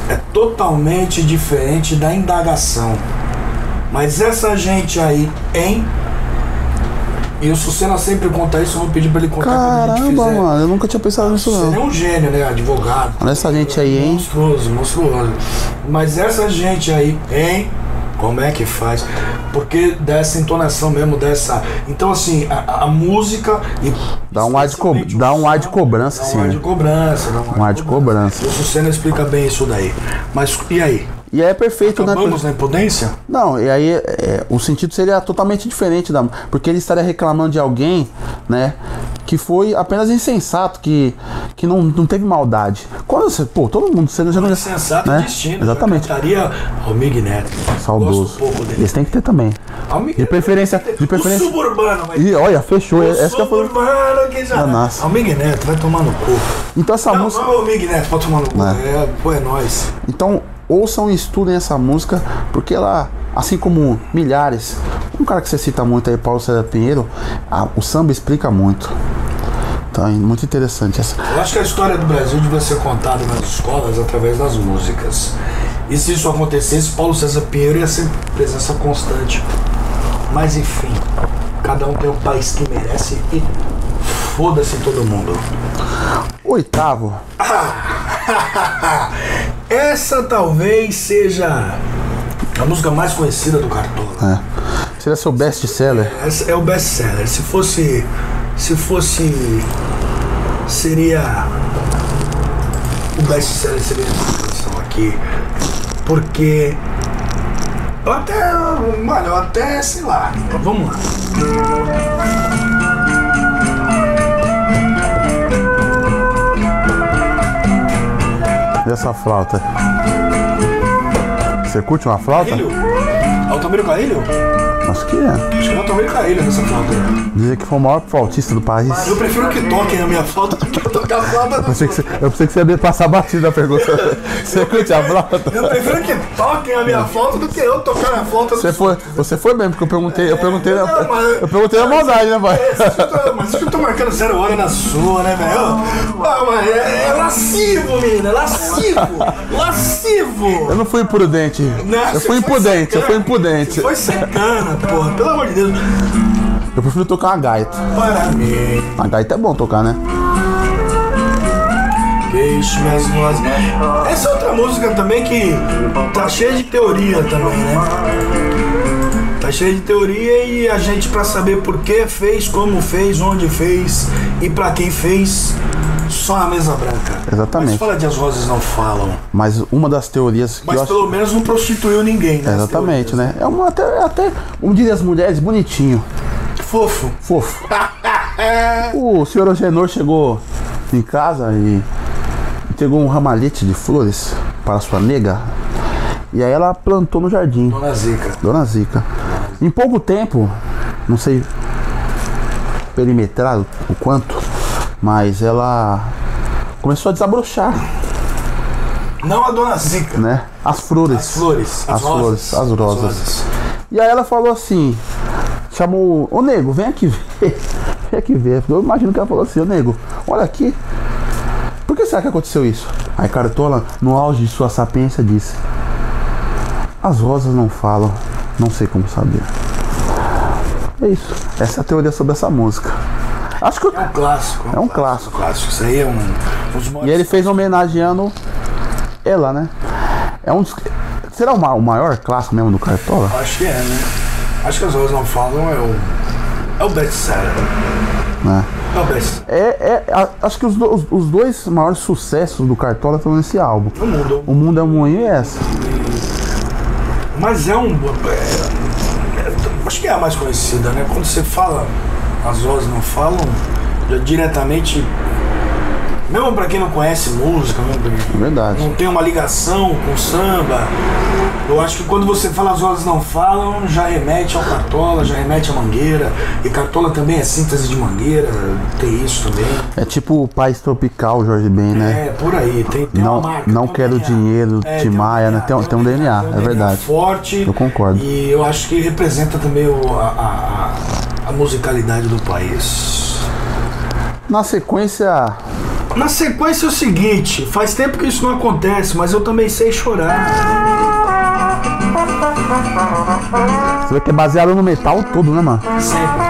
é totalmente diferente da indagação. Mas essa gente aí, hein? E o Sucena sempre conta isso, eu vou pedir pra ele contar quando a gente fizer. Caramba, mano, eu nunca tinha pensado nisso não. Você é um gênio, né? Advogado. Olha essa gente aí, hein? Monstruoso, monstruoso. Mas essa gente aí, hein? Como é que faz? Porque dessa entonação mesmo, dessa... Então, assim, a, a música... E dá um ar de, co... dá um ar de cobrança, dá sim. um ar né? de cobrança. Dá um, um ar de cobrança. cobrança. O Sucena explica bem isso daí. Mas, e aí? E aí é perfeito, Acabamos né? na impudência? Não, e aí é, o sentido seria totalmente diferente da... Porque ele estaria reclamando de alguém, né? Que foi apenas insensato, que, que não, não teve maldade. Quando você... Pô, todo mundo... Você já não... Insensato né? destino. Exatamente. Cantaria Almig Neto. Saudoso. Gosto um pouco dele. Eles têm que ter também. Almig De preferência... De preferência... O suburbano. Mas... E olha, fechou. O Essa que foi... suburbano que já... Ah, nossa. Almig Neto, vai tomar no cu. Então essa Não, música... não é o Almig Neto, vai tomar no cu. Né? É, pô, é nóis. Então, ouçam e estudem essa música, porque ela, assim como milhares, um cara que você cita muito aí, Paulo César Pinheiro, a, o samba explica muito. Então, é muito interessante essa. Eu acho que a história do Brasil devia ser contada nas escolas através das músicas. E se isso acontecesse, Paulo César Pinheiro ia ser presença constante. Mas enfim, cada um tem o país que merece e foda-se todo mundo. Oitavo. Essa talvez seja a música mais conhecida do Cartola. É. Seria seu best-seller. Essa é o best-seller. Se fosse... Se fosse... Seria... O best-seller seria essa canção aqui. Porque... Eu até... Mano, eu até... Sei lá. Vamos lá. E essa flauta? Você curte uma flauta? Carrilho? Altamiro Carrilho? Acho que é. Acho que é Altamiro Carrilho nessa flauta. Dizem que foi o maior flautista do país. Eu prefiro que toquem a minha flauta do que tocar a flauta Eu da pensei que você, eu pensei que você ia passar batida a pergunta. Você curte a flauta? Eu prefiro que toquem a minha flauta do que eu tocar a flauta do Você foi, você foi mesmo, porque eu perguntei, eu perguntei, na, Não, mas- eu perguntei na maldade, né, pai? Mas isso que eu tô marcando zero hora na sua, né, velho? Ah, mas é, é lascivo, menina, é lascivo! Lascivo! Eu não fui imprudente. Não, Eu você fui foi impudente, eu sacana. fui impudente. Foi sacana, porra, pelo amor de Deus. Eu prefiro tocar uma gaita. Para mim. A gaita é bom tocar, né? Deixe minhas vozes. Essa é outra música também que tá cheia de teoria também, né? Tá cheia de teoria e a gente, pra saber por que fez, como fez, onde fez e pra quem fez, só na mesa branca. Exatamente. Mas fala de As Vozes Não Falam. Mas uma das teorias que Mas eu acho... pelo menos não prostituiu ninguém, né? as Exatamente, teorias. né? É uma até, até, como diria as mulheres, bonitinho, Fofo. fofo. O senhor Agenor chegou em casa e pegou um ramalhete de flores para sua nega. E aí ela plantou no jardim. Dona Zica. Dona Zica. Em pouco tempo, não sei perimetrar o quanto, mas ela começou a desabrochar, Não a Dona Zica. né? As flores. As flores. As, rosas. flores, as rosas. E aí ela falou assim, chamou, ô nego, vem aqui ver. Vem aqui ver. Eu imagino que ela falou assim, ô nego, olha aqui. Por que será que aconteceu isso? Aí Cartola, no auge de sua sapiência, disse: as rosas não falam, não sei como saber. É isso. Essa é a teoria sobre essa música. Acho que eu... É um clássico. É um clássico. clássico. Isso aí é um, um dos E maiores. ele fez homenageando ela, né? É um dos... Será o ma- o maior clássico mesmo do Cartola? Acho que é, né? Acho que As Vozes Não Falam é o. É o best-seller. Né? É o best É, é, a- acho que os, do- os, os dois maiores sucessos do Cartola estão nesse álbum. no mundo. O Mundo é um Moinho e essa. Mas é um. É, é, acho que é a mais conhecida, né? Quando você fala As Vozes Não Falam, já diretamente. Mesmo pra quem não conhece música, mesmo pra quem É verdade. não tem uma ligação com samba, eu acho que quando você fala As Vozes Não Falam, já remete ao Cartola, já remete à Mangueira. E Cartola também é síntese de Mangueira, tem isso também. É tipo o País Tropical, Jorge Ben, né? É, por aí, tem, tem Não- uma marca. não tem um quero D N A. dinheiro, É, Tim tem um Maia, né? D N A, Tem um- tem um D N A, tem um é verdade. forte. Eu concordo. E eu acho que representa também o- a, a- a- a musicalidade do país. Na sequência, Na sequência é o seguinte, faz tempo que isso não acontece, mas eu também sei chorar. Você vê que é baseado no metal todo, né, mano? Sempre.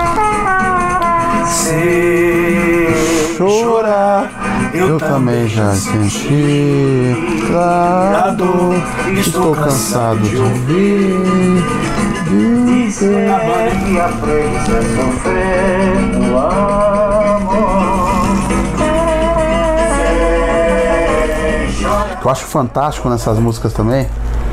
Sei chorar, eu, eu também já senti a dor, estou cansado de ouvir dizer que aprende a sofrer no amor. O que eu acho fantástico nessas músicas também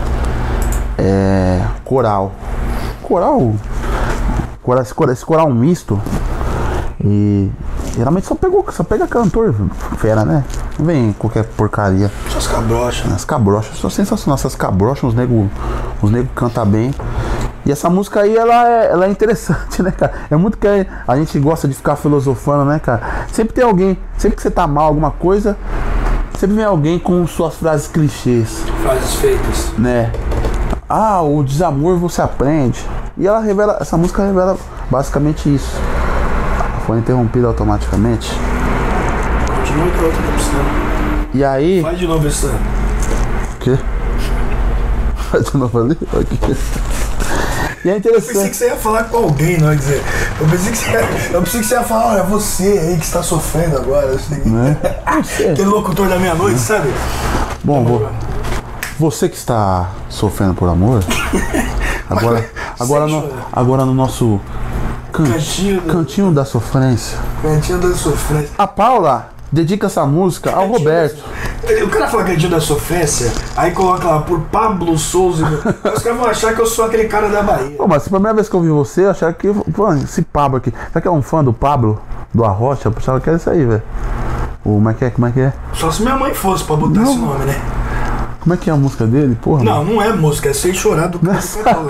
é coral. Coral, coral esse, coral esse coral misto. E geralmente só, pegou, só pega cantor fera, né? Não vem qualquer porcaria. Essas cabrochas. As cabrochas são sensacionais. Essas cabrochas, os negros os nego cantam bem. E essa música aí, ela é, ela é interessante, né, cara? É muito que a gente gosta de ficar filosofando, né, cara? Sempre tem alguém, sempre que você tá mal alguma coisa, sempre vem alguém com suas frases clichês. Frases feitas. Né? Ah, o desamor você aprende. E ela revela, essa música revela basicamente isso. Foi interrompido automaticamente. Continua com a outra opção. E aí... Faz de novo essa. O quê? Faz de novo ali? Aqui. E é interessante. Eu pensei que você ia falar com alguém, não é dizer. Eu pensei que você ia, eu pensei que você ia falar, olha, você aí que está sofrendo agora. Assim. Né? Aquele locutor da meia-noite, sabe? Bom, vou, você que está sofrendo por amor, agora, agora, no, agora no nosso can, cantinho, do, cantinho da sofrência. Cantinho da sofrência. A Paula dedica essa música ao cantinho Roberto. Da, o cara fala Cantinho da Sofrência, aí coloca lá por Pablo Souza. Os caras vão achar que eu sou aquele cara da Bahia. Pô, mas a primeira vez que eu vi você, eu achava que. Pô, esse Pablo aqui. Será que é um fã do Pablo, do Arrocha? Eu pensava que era isso aí, velho. Como é que é? Como é que é? Só se minha mãe fosse pra botar não. esse nome, né? Como é que é a música dele? Porra, não, mano. não é música, é Sei Chorar do cara.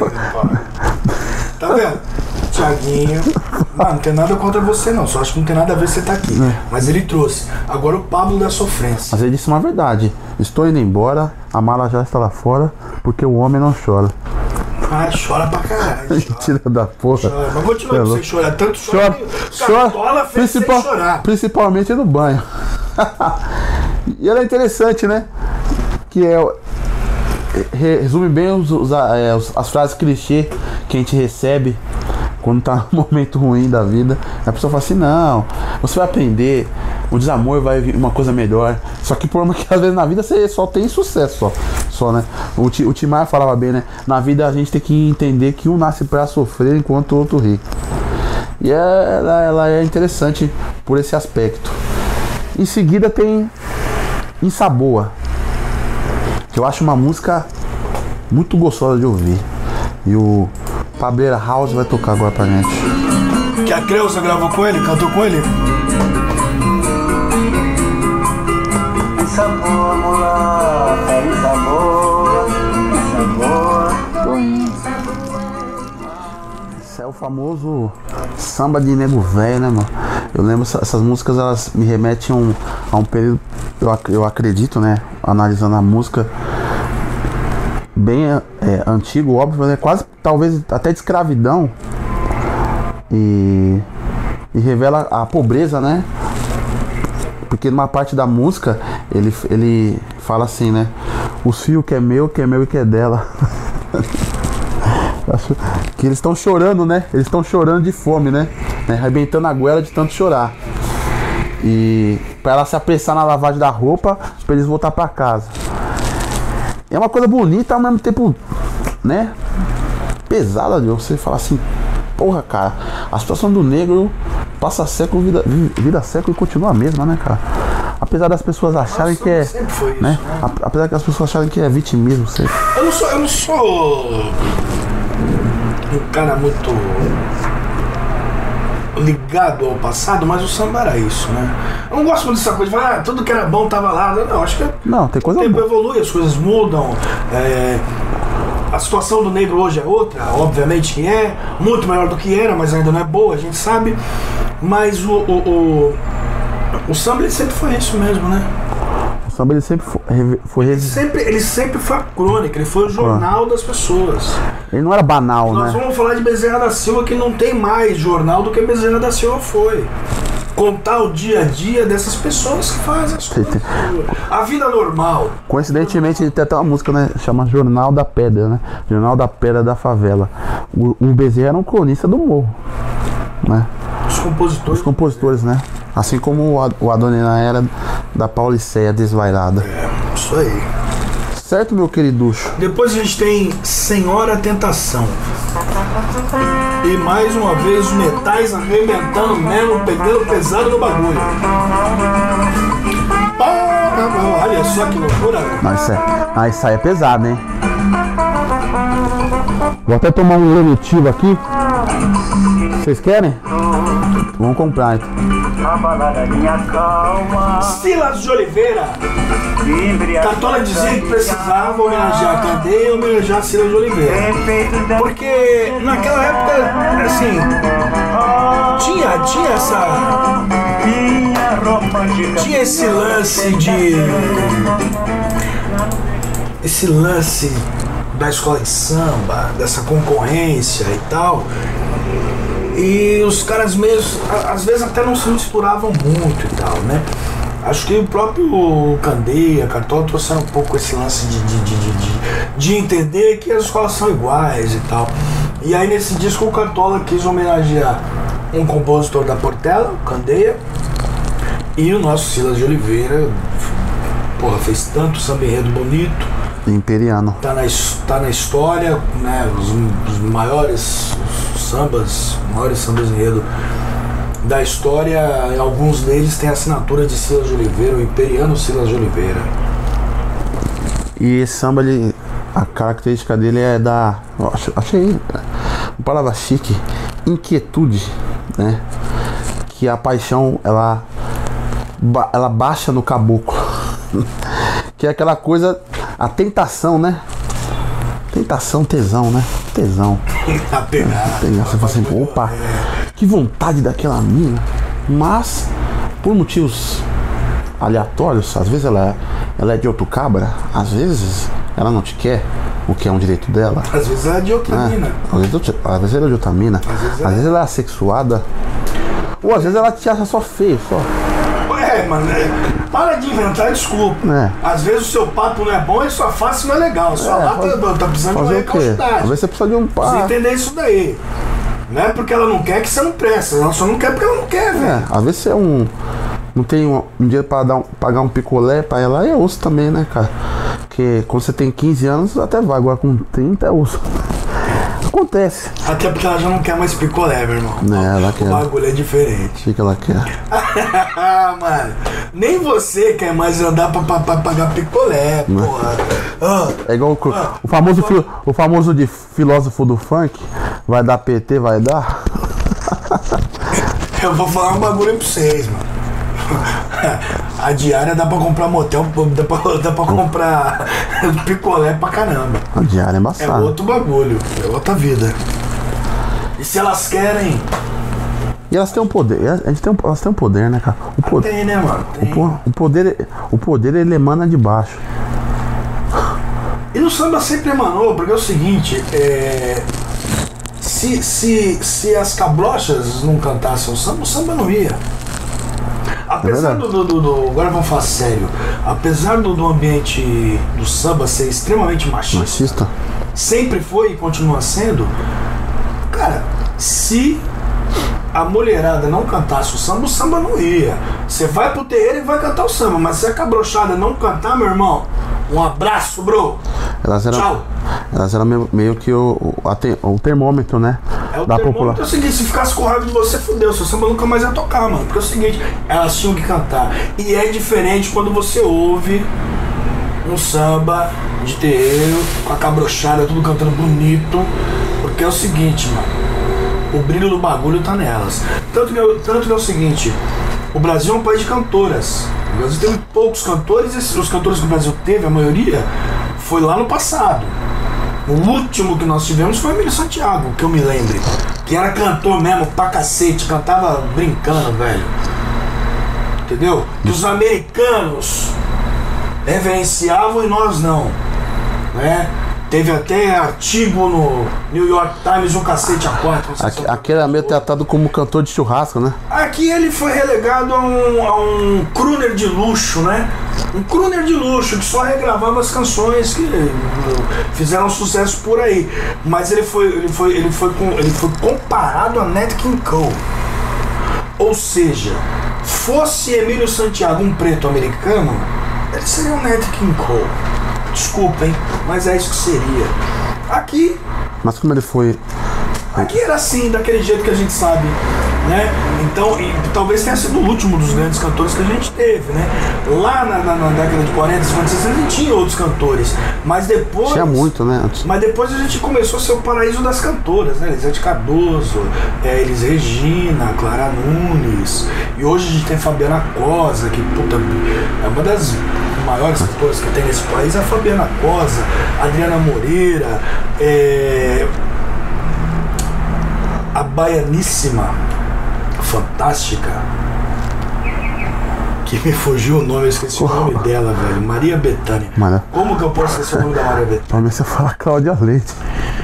Tá vendo? Thiaguinho. Mano, não tem nada contra você não, só acho que não tem nada a ver você tá aqui. É. Mas ele trouxe. Agora o Pablo da Sofrência. Mas ele disse uma verdade. Estou indo embora, a mala já está lá fora, porque o homem não chora. Ah, chora pra caralho. Mentira da porra. Chora. Mas continua pra você chorar. Tanto chora. Chora. Chora principal, chorar. Principalmente no banho. E ela é interessante, né? Que é. Resume bem os, os, é, as frases clichê que a gente recebe quando tá num momento ruim da vida. A pessoa fala assim, não, você vai aprender, o desamor vai vir uma coisa melhor. Só que por uma que às vezes na vida você só tem sucesso só, só né? O, o Tim Maia falava bem, né? Na vida a gente tem que entender que um nasce pra sofrer enquanto o outro ri. E ela, ela é interessante por esse aspecto. Em seguida tem Insaboa, que eu acho uma música muito gostosa de ouvir. E o Pableira House vai tocar agora pra gente. Que a Creuza gravou com ele, cantou com ele? Insaboa, mulata, Insaboa, Insaboa. Esse é o famoso samba de nego velho, né, mano? Eu lembro, essas músicas, elas me remetem a um, a um período, eu, eu acredito, né, analisando a música, bem é, antigo, óbvio, né, quase, talvez, até de escravidão, e, e revela a pobreza, né, porque numa parte da música, ele, ele fala assim, né, os fios que é meu, que é meu e que é dela. Acho que eles estão chorando, né, eles estão chorando de fome, né, né, arrebentando a goela de tanto chorar. E pra ela se apressar na lavagem da roupa, pra eles voltar pra casa. É uma coisa bonita, ao mesmo tempo, né, pesada de você falar assim, porra, cara, a situação do negro passa século, vida, vida século e continua a mesma, né, cara? Apesar das pessoas acharem Nossa, que é, sempre foi isso, né? né? Apesar que as pessoas acharem que é vitimismo, sei. Eu não sou, eu não sou um cara muito ligado ao passado, mas o samba era isso, né? Eu não gosto muito dessa coisa de falar, ah, tudo que era bom tava lá. Não, acho que não, tem coisa o tempo boa. evolui, as coisas mudam. É, a situação do negro hoje é outra, obviamente que é, muito melhor do que era, mas ainda não é boa, a gente sabe. Mas o, o, o, o samba ele sempre foi isso mesmo, né? O samba ele sempre foi, foi ele sempre, ele sempre foi a crônica, ele foi o jornal das pessoas. Ele não era banal, Nós né? vamos falar de Bezerra da Silva, que não tem mais jornal do que Bezerra da Silva foi. contar o dia a dia dessas pessoas que fazem as coisas. A vida normal. Coincidentemente, tem até uma música, né? Chama Jornal da Pedra, né? Jornal da Pedra da Favela. O, o Bezerra era um cronista do morro, né? Os compositores. Os compositores, né? Assim como o, Ad- o Adoniran era da Pauliceia Desvairada. É, isso aí. Certo, meu queriducho? Depois a gente tem Senhora Tentação. E mais uma vez os metais arrebentando mesmo, pegando pesado no bagulho. Olha só que loucura. Mas isso, é, mas isso aí é pesado, hein? Vou até tomar um lenitivo aqui. Vocês querem? Vamos comprar, então. A balada minha calma. Silas de Oliveira. Cartola dizia que precisava homenagear a Candeia e homenagear Silas de Oliveira. Porque naquela época, assim, tinha, tinha essa. Tinha esse lance de. Esse lance da escola de samba, dessa concorrência e tal. E os caras mesmo, às vezes até não se misturavam muito e tal, né? Acho que o próprio Candeia, Cartola trouxeram um pouco esse lance de, de, de, de, de entender que as escolas são iguais e tal. E aí nesse disco o Cartola quis homenagear um compositor da Portela, o Candeia, e o nosso Silas de Oliveira. Porra, fez tanto samba enredo bonito. Imperiano. Tá na, tá na história, né? Os, os maiores os sambas, os maiores sambas enredo da história, alguns deles têm a assinatura de Silas de Oliveira, o Imperiano Silas de Oliveira. E esse samba, ele, a característica dele é da. Eu ach- achei uma palavra chique, inquietude, né? Que a paixão ela, ba- ela baixa no caboclo. Que é aquela coisa, a tentação, né? Tentação, tesão, né? Tesão. A pegar. Pegar, você fala assim, opa, que vontade daquela mina. Mas, por motivos aleatórios, às vezes ela é, ela é de outro cabra, às vezes ela não te quer, o que é um direito dela. Às vezes é de outra né? mina. Às vezes, eu te- às vezes ela é de outra mina, Às vezes às é. vezes ela é assexuada, ou às vezes ela te acha só feio, só. É, mano, é, para de inventar desculpa. É. Às vezes o seu papo não é bom e sua face não é legal. Sua É, lata faz- tá precisando de uma Fazer o quê? Às recalcitragem. vezes você precisa de um Você pá. entender isso daí. Não é porque ela não quer que você não presta. Ela só não quer porque ela não quer, velho. É, às vezes você é um. Não tem um, um dinheiro pra dar um, pagar um picolé pra ela, é osso também, né, cara? Porque quando você tem quinze anos até vai, agora com trinta é osso. Acontece. Até porque ela já não quer mais picolé, meu irmão. Né, ela O quer. bagulho é diferente. O que ela quer? Mano, nem você quer mais andar pra, pra, pra pagar picolé, porra. Ah, É igual o, o famoso filo- o famoso de filósofo do funk, vai dar P T, vai dar. eu vou falar um bagulho pra vocês, mano. A diária dá pra comprar motel, dá pra, dá pra comprar picolé pra caramba. A diária é É embaçada. outro bagulho, é outra vida. E se elas querem, E elas têm um poder, a gente tem um, elas têm um poder, né, cara? O poder, tem, né, mano? o, Tem. po- o poder, o poder ele emana de baixo. E no samba sempre emanou, porque é o seguinte, é, se, se, se as cabrochas não cantassem o samba, o samba não ia. Apesar verdade. do, do, do- Agora vamos falar sério. Apesar do, do ambiente do samba ser extremamente machista, Machista. sempre foi e continua sendo, cara, se a mulherada não cantasse o samba, o samba não ia. Você vai pro terreiro e vai cantar o samba, mas se a cabrochada não cantar, meu irmão, um abraço, bro. Elas eram, Tchau. elas eram meio, meio que o, o, a te- o termômetro, né? É o da termômetro é população. o seguinte, se ficasse com raiva de você, fudeu, seu samba nunca mais ia tocar, mano. Porque é o seguinte, elas tinham que cantar. E é diferente quando você ouve um samba de terreiro, com a cabrochada, tudo cantando bonito. Porque é o seguinte, mano, o brilho do bagulho tá nelas. Tanto que, é- tanto que é o seguinte, o Brasil é um país de cantoras. O Brasil tem poucos cantores, e os cantores que o Brasil teve, a maioria, foi lá no passado. O último que nós tivemos foi o Emílio Santiago, que eu me lembre. Que era cantor mesmo, pra cacete, cantava brincando, velho. Entendeu? Que os americanos reverenciavam e nós não. Né? Teve até artigo no New York Times, um cacete a quatro. Aqui, aqui era meio tratado como cantor de churrasco, né? Aqui ele foi relegado a um, a um crooner de luxo, né? Um crooner de luxo que só regravava as canções que fizeram sucesso por aí. Mas ele foi, ele foi, ele foi, com, ele foi comparado a Nat King Cole. Ou seja, fosse Emílio Santiago um preto americano, ele seria um Nat King Cole. Desculpem, mas é isso que seria. Aqui... Mas como ele foi... Aqui era assim, daquele jeito que a gente sabe, né? Então, e, talvez tenha sido o último dos grandes cantores que a gente teve, né? Lá na, na, na década de quarenta, cinquenta, sessenta, a gente tinha outros cantores. Mas depois... Tinha muito, né? Antes. Mas depois a gente começou a ser o paraíso das cantoras, né? Elisete Cardoso, é, Elis Regina, Clara Nunes. E hoje a gente tem Fabiana Cosa, que, puta, é uma das maiores cantoras que tem nesse país, é a Fabiana Cosa, Adriana Moreira, é... a baianíssima, fantástica, que me fugiu o nome, eu esqueci oh. o nome dela, velho, Maria Bethânia. Mano. Como que eu posso esquecer o nome da Maria Bethânia? Pra mim você fala Cláudia Leite.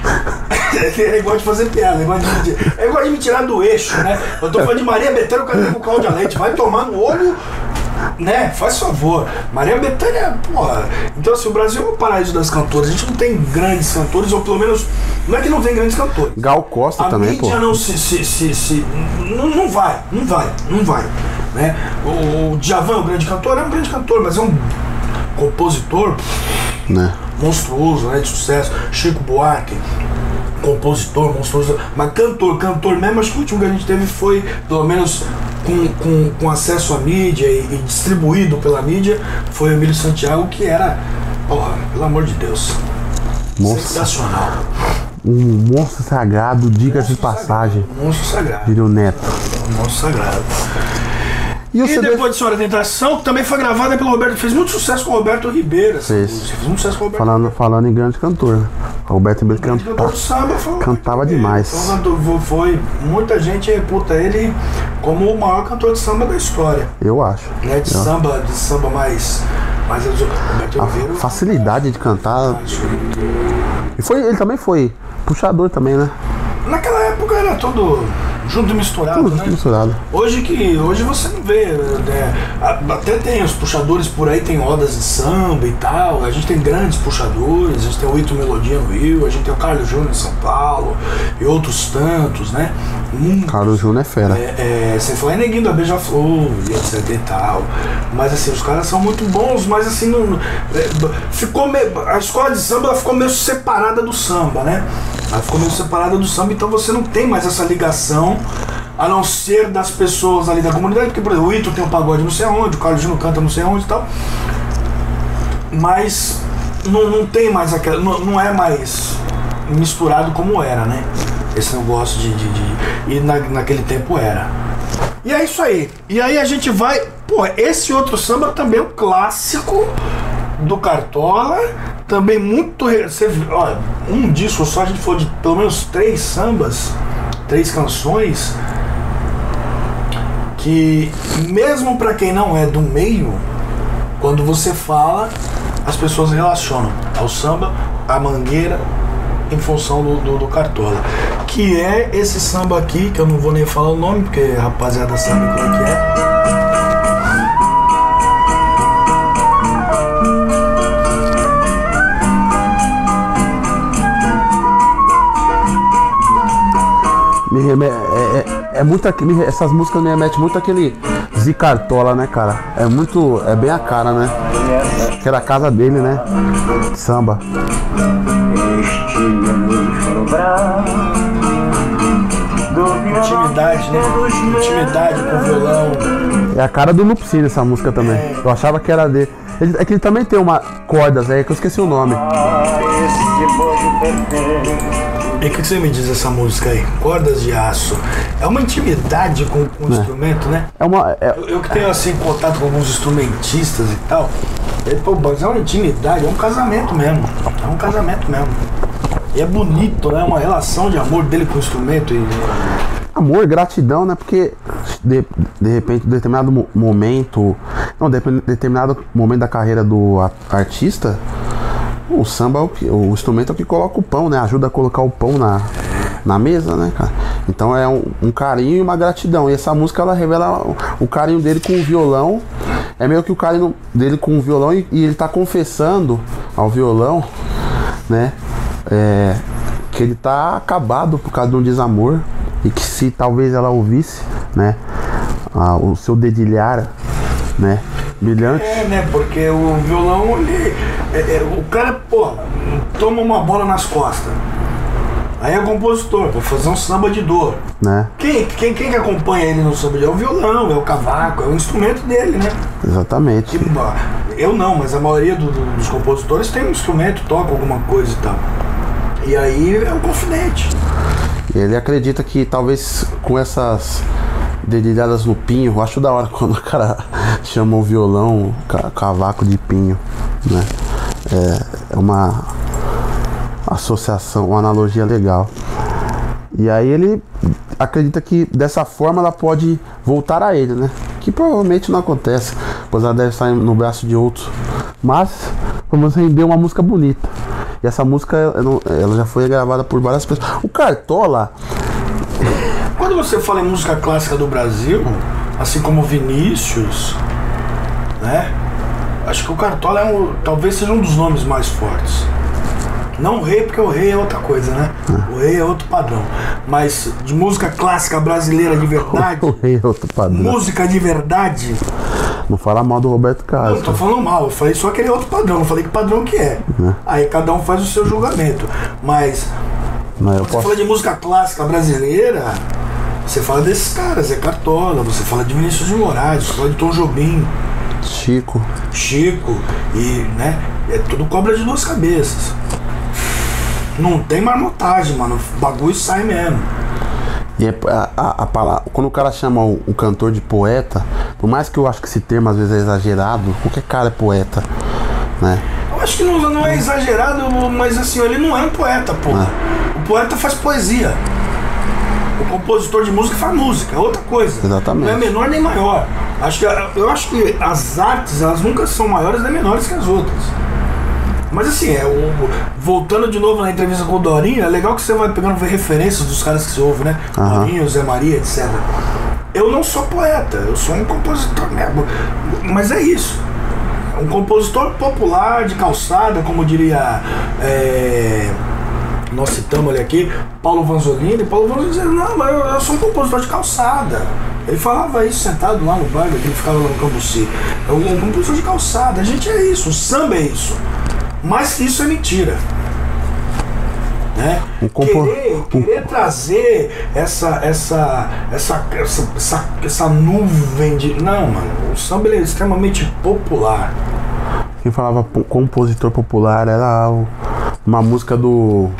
É igual de fazer piada, é igual de, é igual de me tirar do eixo, né? Eu tô falando de Maria Bethânia, eu quero ir com Cláudia Leite, vai tomar no olho, né? Faz favor. Maria Bethânia, porra. Então, assim, o Brasil é o paraíso das cantoras. A gente não tem grandes cantores, ou pelo menos, não é que não tem grandes cantores. Gal Costa a também, pô. A mídia não se. se, se, se não, não vai, não vai, não vai. Né? O, o Djavan é um grande cantor, é um grande cantor, mas é um compositor né? monstruoso, né? De sucesso. Chico Buarque. Compositor, monstruoso, mas cantor, cantor mesmo, acho que o último que a gente teve foi, pelo menos com, com, com acesso à mídia e, e distribuído pela mídia, foi o Emílio Santiago, que era, porra, pelo amor de Deus, monstro. Sensacional. Um monstro sagrado, diga de passagem. Sagrado, um monstro sagrado. Filho Neto. Um monstro sagrado. E, e depois de Senhora Tentação, que também foi gravada pelo Roberto, fez muito sucesso com o Roberto Ribeiro. Fez. Fez muito sucesso com o Roberto falando, falando em grande cantor, né? O Roberto Ribeiro canta, samba, foi, cantava demais. Então, foi, muita gente reputa ele como o maior cantor de samba da história. Eu acho. Né? De, Eu. samba, de samba mais... mais Roberto A Ribeiro, facilidade de cantar. E foi, ele também foi puxador também, né? Naquela época era todo junto e misturado, Tudo né? misturado. Hoje que hoje você não vê, né? Até tem os puxadores por aí, tem rodas de samba e tal. A gente tem grandes puxadores, a gente tem o Ito Melodia no Rio, a gente tem o Carlos Júnior em São Paulo e outros tantos, né? Hum, Carlos Júnior é fera. É, é, sem falar em Neguinho da Beija-Flor e etc e tal. Mas assim, os caras são muito bons, mas assim, não, é, ficou meio, a escola de samba ela ficou meio separada do samba, né? Ela ficou meio separada do samba, então você não tem mais essa ligação, a não ser das pessoas ali da comunidade, porque, por exemplo, o Ito tem um pagode não sei aonde, o Carlos Júnior canta não sei aonde e tal, mas não, não tem mais aquela, não, não é mais misturado como era, né? Esse negócio de... de, de e na, naquele tempo era. E é isso aí. E aí a gente vai... Pô, esse outro samba também é um clássico do Cartola, também muito... Você, ó, um disco só, a gente falou de pelo menos três sambas, três canções, que mesmo pra quem não é do meio, quando você fala, as pessoas relacionam ao samba, à Mangueira, em função do, do, do Cartola. Que é esse samba aqui, que eu não vou nem falar o nome, porque a rapaziada sabe qual é que é. Me reme... é, é, é muito aqui, me... essas músicas me remetem muito àquele Zi Cartola, né, cara? É muito. É bem a cara, né? Que era a casa dele, né? Samba. Intimidade, né? Intimidade com o violão. É a cara do Lupicínio essa música também. É. Eu achava que era dele. Ele, é que ele também tem uma cordas aí, que eu esqueci o nome. E o que você me diz dessa música aí? Cordas de Aço. É uma intimidade com, com o é. instrumento, né? É uma, é... Eu, eu que tenho assim contato com alguns instrumentistas e tal. Ele, pô, é uma intimidade, é um casamento mesmo. É um casamento mesmo. E é bonito, né? Uma relação de amor dele com o instrumento. E... Amor, gratidão, né? Porque de, de repente, em determinado momento, não, de, determinado momento da carreira do artista, O samba, é o, que, o instrumento é o que coloca o pão, né? Ajuda a colocar o pão na, na mesa, né, cara? Então é um, um carinho e uma gratidão. E essa música, ela revela o, o carinho dele com o violão. É meio que o carinho dele com o violão e, e ele tá confessando ao violão, né? É, que ele tá acabado por causa de um desamor. E que se talvez ela ouvisse, né? Ah, o seu dedilhar, né? Brilhante. É, né? Porque o violão, ele, é, é, o cara, pô, toma uma bola nas costas. Aí é o compositor, pra fazer um samba de dor. Né? Quem, quem, quem que acompanha ele no samba de dor? É o violão, é o cavaco, é o instrumento dele, né? Exatamente. Que, eu não, mas a maioria do, do, dos compositores tem um instrumento, toca alguma coisa e tal. E aí é o confidente. Ele acredita que talvez com essas dedilhadas no pinho, eu acho da hora quando o cara chama o violão ca- cavaco de pinho, né? É, é uma associação, uma analogia legal. E aí ele acredita que dessa forma ela pode voltar a ele, né? Que provavelmente não acontece, pois ela deve estar no braço de outro. Mas vamos render uma música bonita. E essa música ela já foi gravada por várias pessoas. O Cartola, quando você fala em música clássica do Brasil, assim como Vinícius, né? Acho que o Cartola é um, talvez seja um dos nomes mais fortes. Não o Rei, porque o Rei é outra coisa, né? O Rei é outro padrão. Mas de música clássica brasileira de verdade, o Rei é outro padrão. música de verdade. Não fala mal do Roberto Carlos. Não tô falando mal, eu falei só que ele é outro padrão, eu falei que padrão que é. É. Aí cada um faz o seu julgamento. Mas Não, eu você posso... fala de música clássica brasileira, você fala desses caras, é Cartola, você fala de Vinícius de Moraes, você fala de Tom Jobim, Chico. Chico, e né, é tudo cobra de duas cabeças. Não tem marmotagem, mano, o bagulho sai mesmo. E é, a, a, a palavra, quando o cara chama o, o cantor de poeta, por mais que eu acho que esse termo às vezes é exagerado, qualquer cara é poeta, né? Eu acho que não, não é exagerado, mas assim, ele não é um poeta, porra. É. O poeta faz poesia. O compositor de música faz música, é outra coisa. Exatamente. Não é menor nem maior. Acho que, eu acho que as artes, elas nunca são maiores nem menores que as outras. Mas assim, é, o, voltando de novo na entrevista com o Dorinho, é legal que você vai pegando ver referências dos caras que você ouve, né? Uhum. Dorinho, Zé Maria, etcétera. Eu não sou poeta, eu sou um compositor mesmo. Mas é isso. Um compositor popular de calçada, como diria. É, nós citamos ele aqui, Paulo Vanzolini. Paulo Vanzolini dizia, não, mas eu, eu sou um compositor de calçada. Ele falava isso sentado lá no bar, que ele ficava lá no Cambuci. É um compositor de calçada. A gente é isso, o samba é isso. Mas isso é mentira. Né? Um compo... Querer, querer trazer essa, essa, essa, essa, essa, essa nuvem de. Não, mano, o samba ele é extremamente popular. Quem falava compositor popular era o, uma música do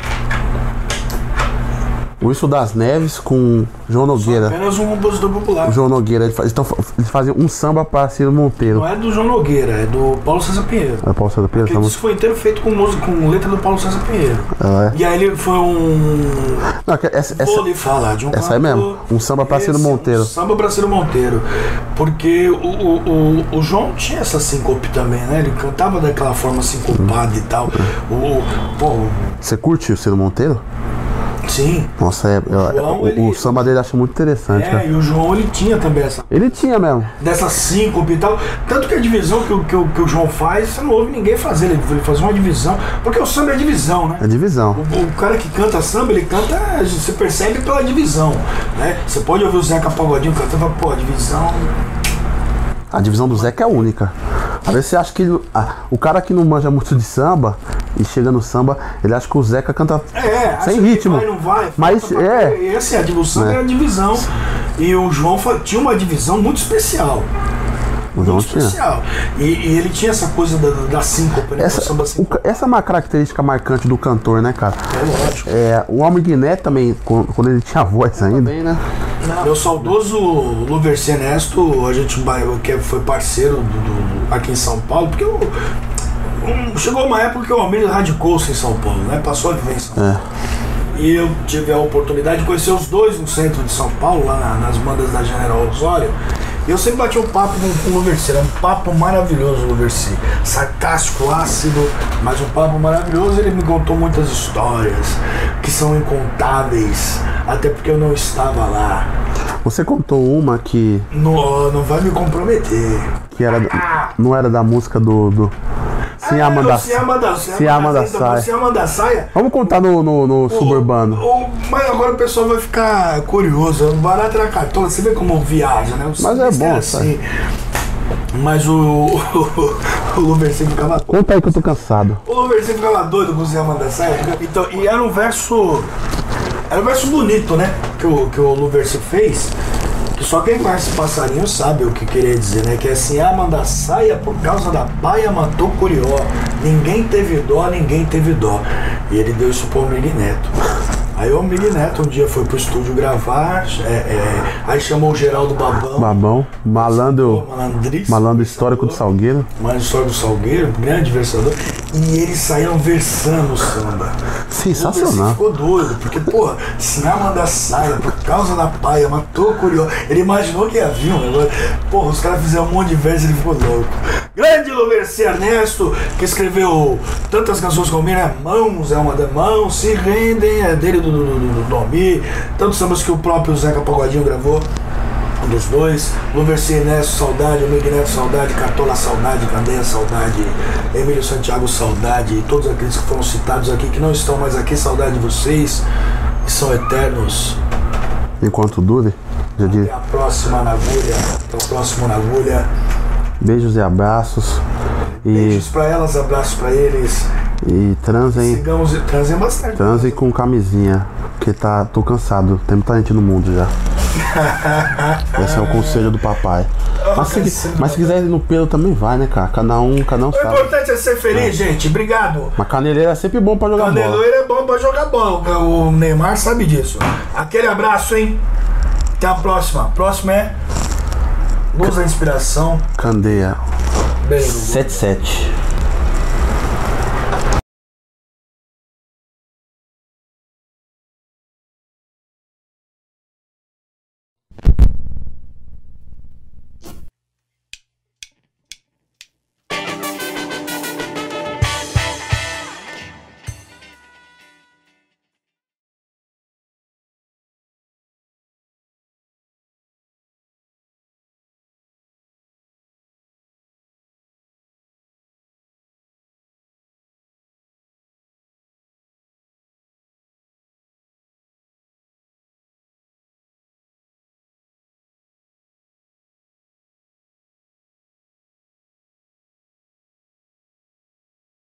Wilson das Neves com João Nogueira. Apenas um compositor popular. O João Nogueira, eles, faz, então, eles faziam um samba para Ciro Monteiro. Não é do João Nogueira, é do Paulo César Pinheiro. É Paulo César Pinheiro? Aquele disco foi inteiro feito com música, com letra do Paulo César Pinheiro. É. E aí ele foi um. Não, essa, essa, Vou lhe falar de um essa aí mesmo, um samba para Ciro Monteiro. Um samba para Ciro Monteiro. Porque o, o, o, o João tinha essa síncope também, né? Ele cantava daquela forma sincopada e tal. O, pô, Você curte o Ciro Monteiro? sim. Nossa, é, o, João, o, ele, o samba dele eu acho muito interessante. É, cara. e o João ele tinha também essa. Ele tinha mesmo. Dessa síncope e tal. Tanto que a divisão que, o- que, o- que o João faz, você não ouve ninguém fazer. Ele, ele faz uma divisão. Porque o samba é divisão, né? É divisão. O, o cara que canta samba, ele canta, você percebe pela divisão, né? Você pode ouvir o Zeca Pagodinho cantando e falar, pô, a divisão. A divisão do Zeca é única. Às vezes você acha que ele- ah, o cara que não manja muito de samba e chega no samba, ele acha que o Zeca canta É, acha sem que ritmo. vai, não vai, Mas falta pra- é. E assim, a divisão Né? é a divisão. E o João fa- tinha uma divisão muito especial. O João Muito tinha. especial. E, e ele tinha essa coisa da, da síncope, né? Essa, Do samba o síncope. ca- essa é uma característica marcante do cantor, né, cara? É lógico. É, o Almir Guiné também, quando, quando ele tinha voz ainda. Também, né? Meu saudoso Luverci Ernesto, a gente vai- que foi parceiro do, do- aqui em São Paulo, porque eu, um- chegou uma época que o Almir radicou-se em São Paulo, né? Passou a viver em São Paulo. E eu tive a oportunidade de conhecer os dois no centro de São Paulo, lá na- nas bandas da General Osório. Eu sempre bati um papo com o Luversi, era um papo maravilhoso, Luversi. Sarcástico, ácido, mas um papo maravilhoso. Ele me contou muitas histórias que são incontáveis, até porque eu não estava lá. Você contou uma que. Não, não vai me comprometer. Que era, não era da música do. do... Se Ah, ama da Se ama da, se Se ama da saia. Se ama da saia. Vamos contar no, no, no suburbano. O, o, mas agora o pessoal vai ficar curioso. O barato era cartola, você vê como viaja, né? O Mas é bom, assim. Mas o. O, o Luversi ficava. Conta aí que eu tô cansado. O Luversi ficava doido com o Se ama da saia. Então, e era um verso. Era um verso bonito, né? Que o, que o Luversi fez. Que só quem conhece passarinho sabe o que queria dizer, né? Que é assim, a manda saia por causa da paia matou Curió. Ninguém teve dó, ninguém teve dó. E ele deu isso pro Miguel Neto. Aí o Miguel Neto um dia foi pro estúdio gravar, é, é, aí chamou o Geraldo Babão. Babão, malandro, malandro histórico do Salgueiro. Malandro histórico do Salgueiro, grande versador. E eles saíram versando o samba. Sensacional. O ficou doido, porque, porra, se a manda saia por causa da paia matou Curió. Ele imaginou que ia vir um negócio. Porra, os caras fizeram um monte de verso e ele ficou louco. Grande Luversi Ernesto, que escreveu tantas canções como né? Mãos é uma das mãos, se rendem, é dele do, do, do, do Domi, tantos sambas que o próprio Zeca Pagodinho gravou, um dos dois. Luversi Ernesto, saudade, Miguel Neto, saudade, Cartola, saudade, Candeia, saudade, Emílio Santiago, saudade, e todos aqueles que foram citados aqui, que não estão mais aqui, saudade de vocês, que são eternos. Enquanto dure, já diz. Até a próxima na agulha, até o próximo na agulha. Beijos e abraços. E, beijos pra elas, abraços pra eles. E transem. Sigamos, transem bastante. Transem com camisinha. Porque tá, tô cansado. Tem muita gente no mundo já. Esse é o conselho do papai. Mas se, mas se quiser ir no pelo também vai, né, cara? Cada um, cada um o sabe. O importante é ser feliz, é. gente. Obrigado. Mas caneleiro é sempre bom pra jogar caneleiro bola. Caneleiro é bom pra jogar bola. O Neymar sabe disso. Aquele abraço, hein? Até a próxima. Próxima é Luz da Inspiração. Candeia. Bem, sete sete.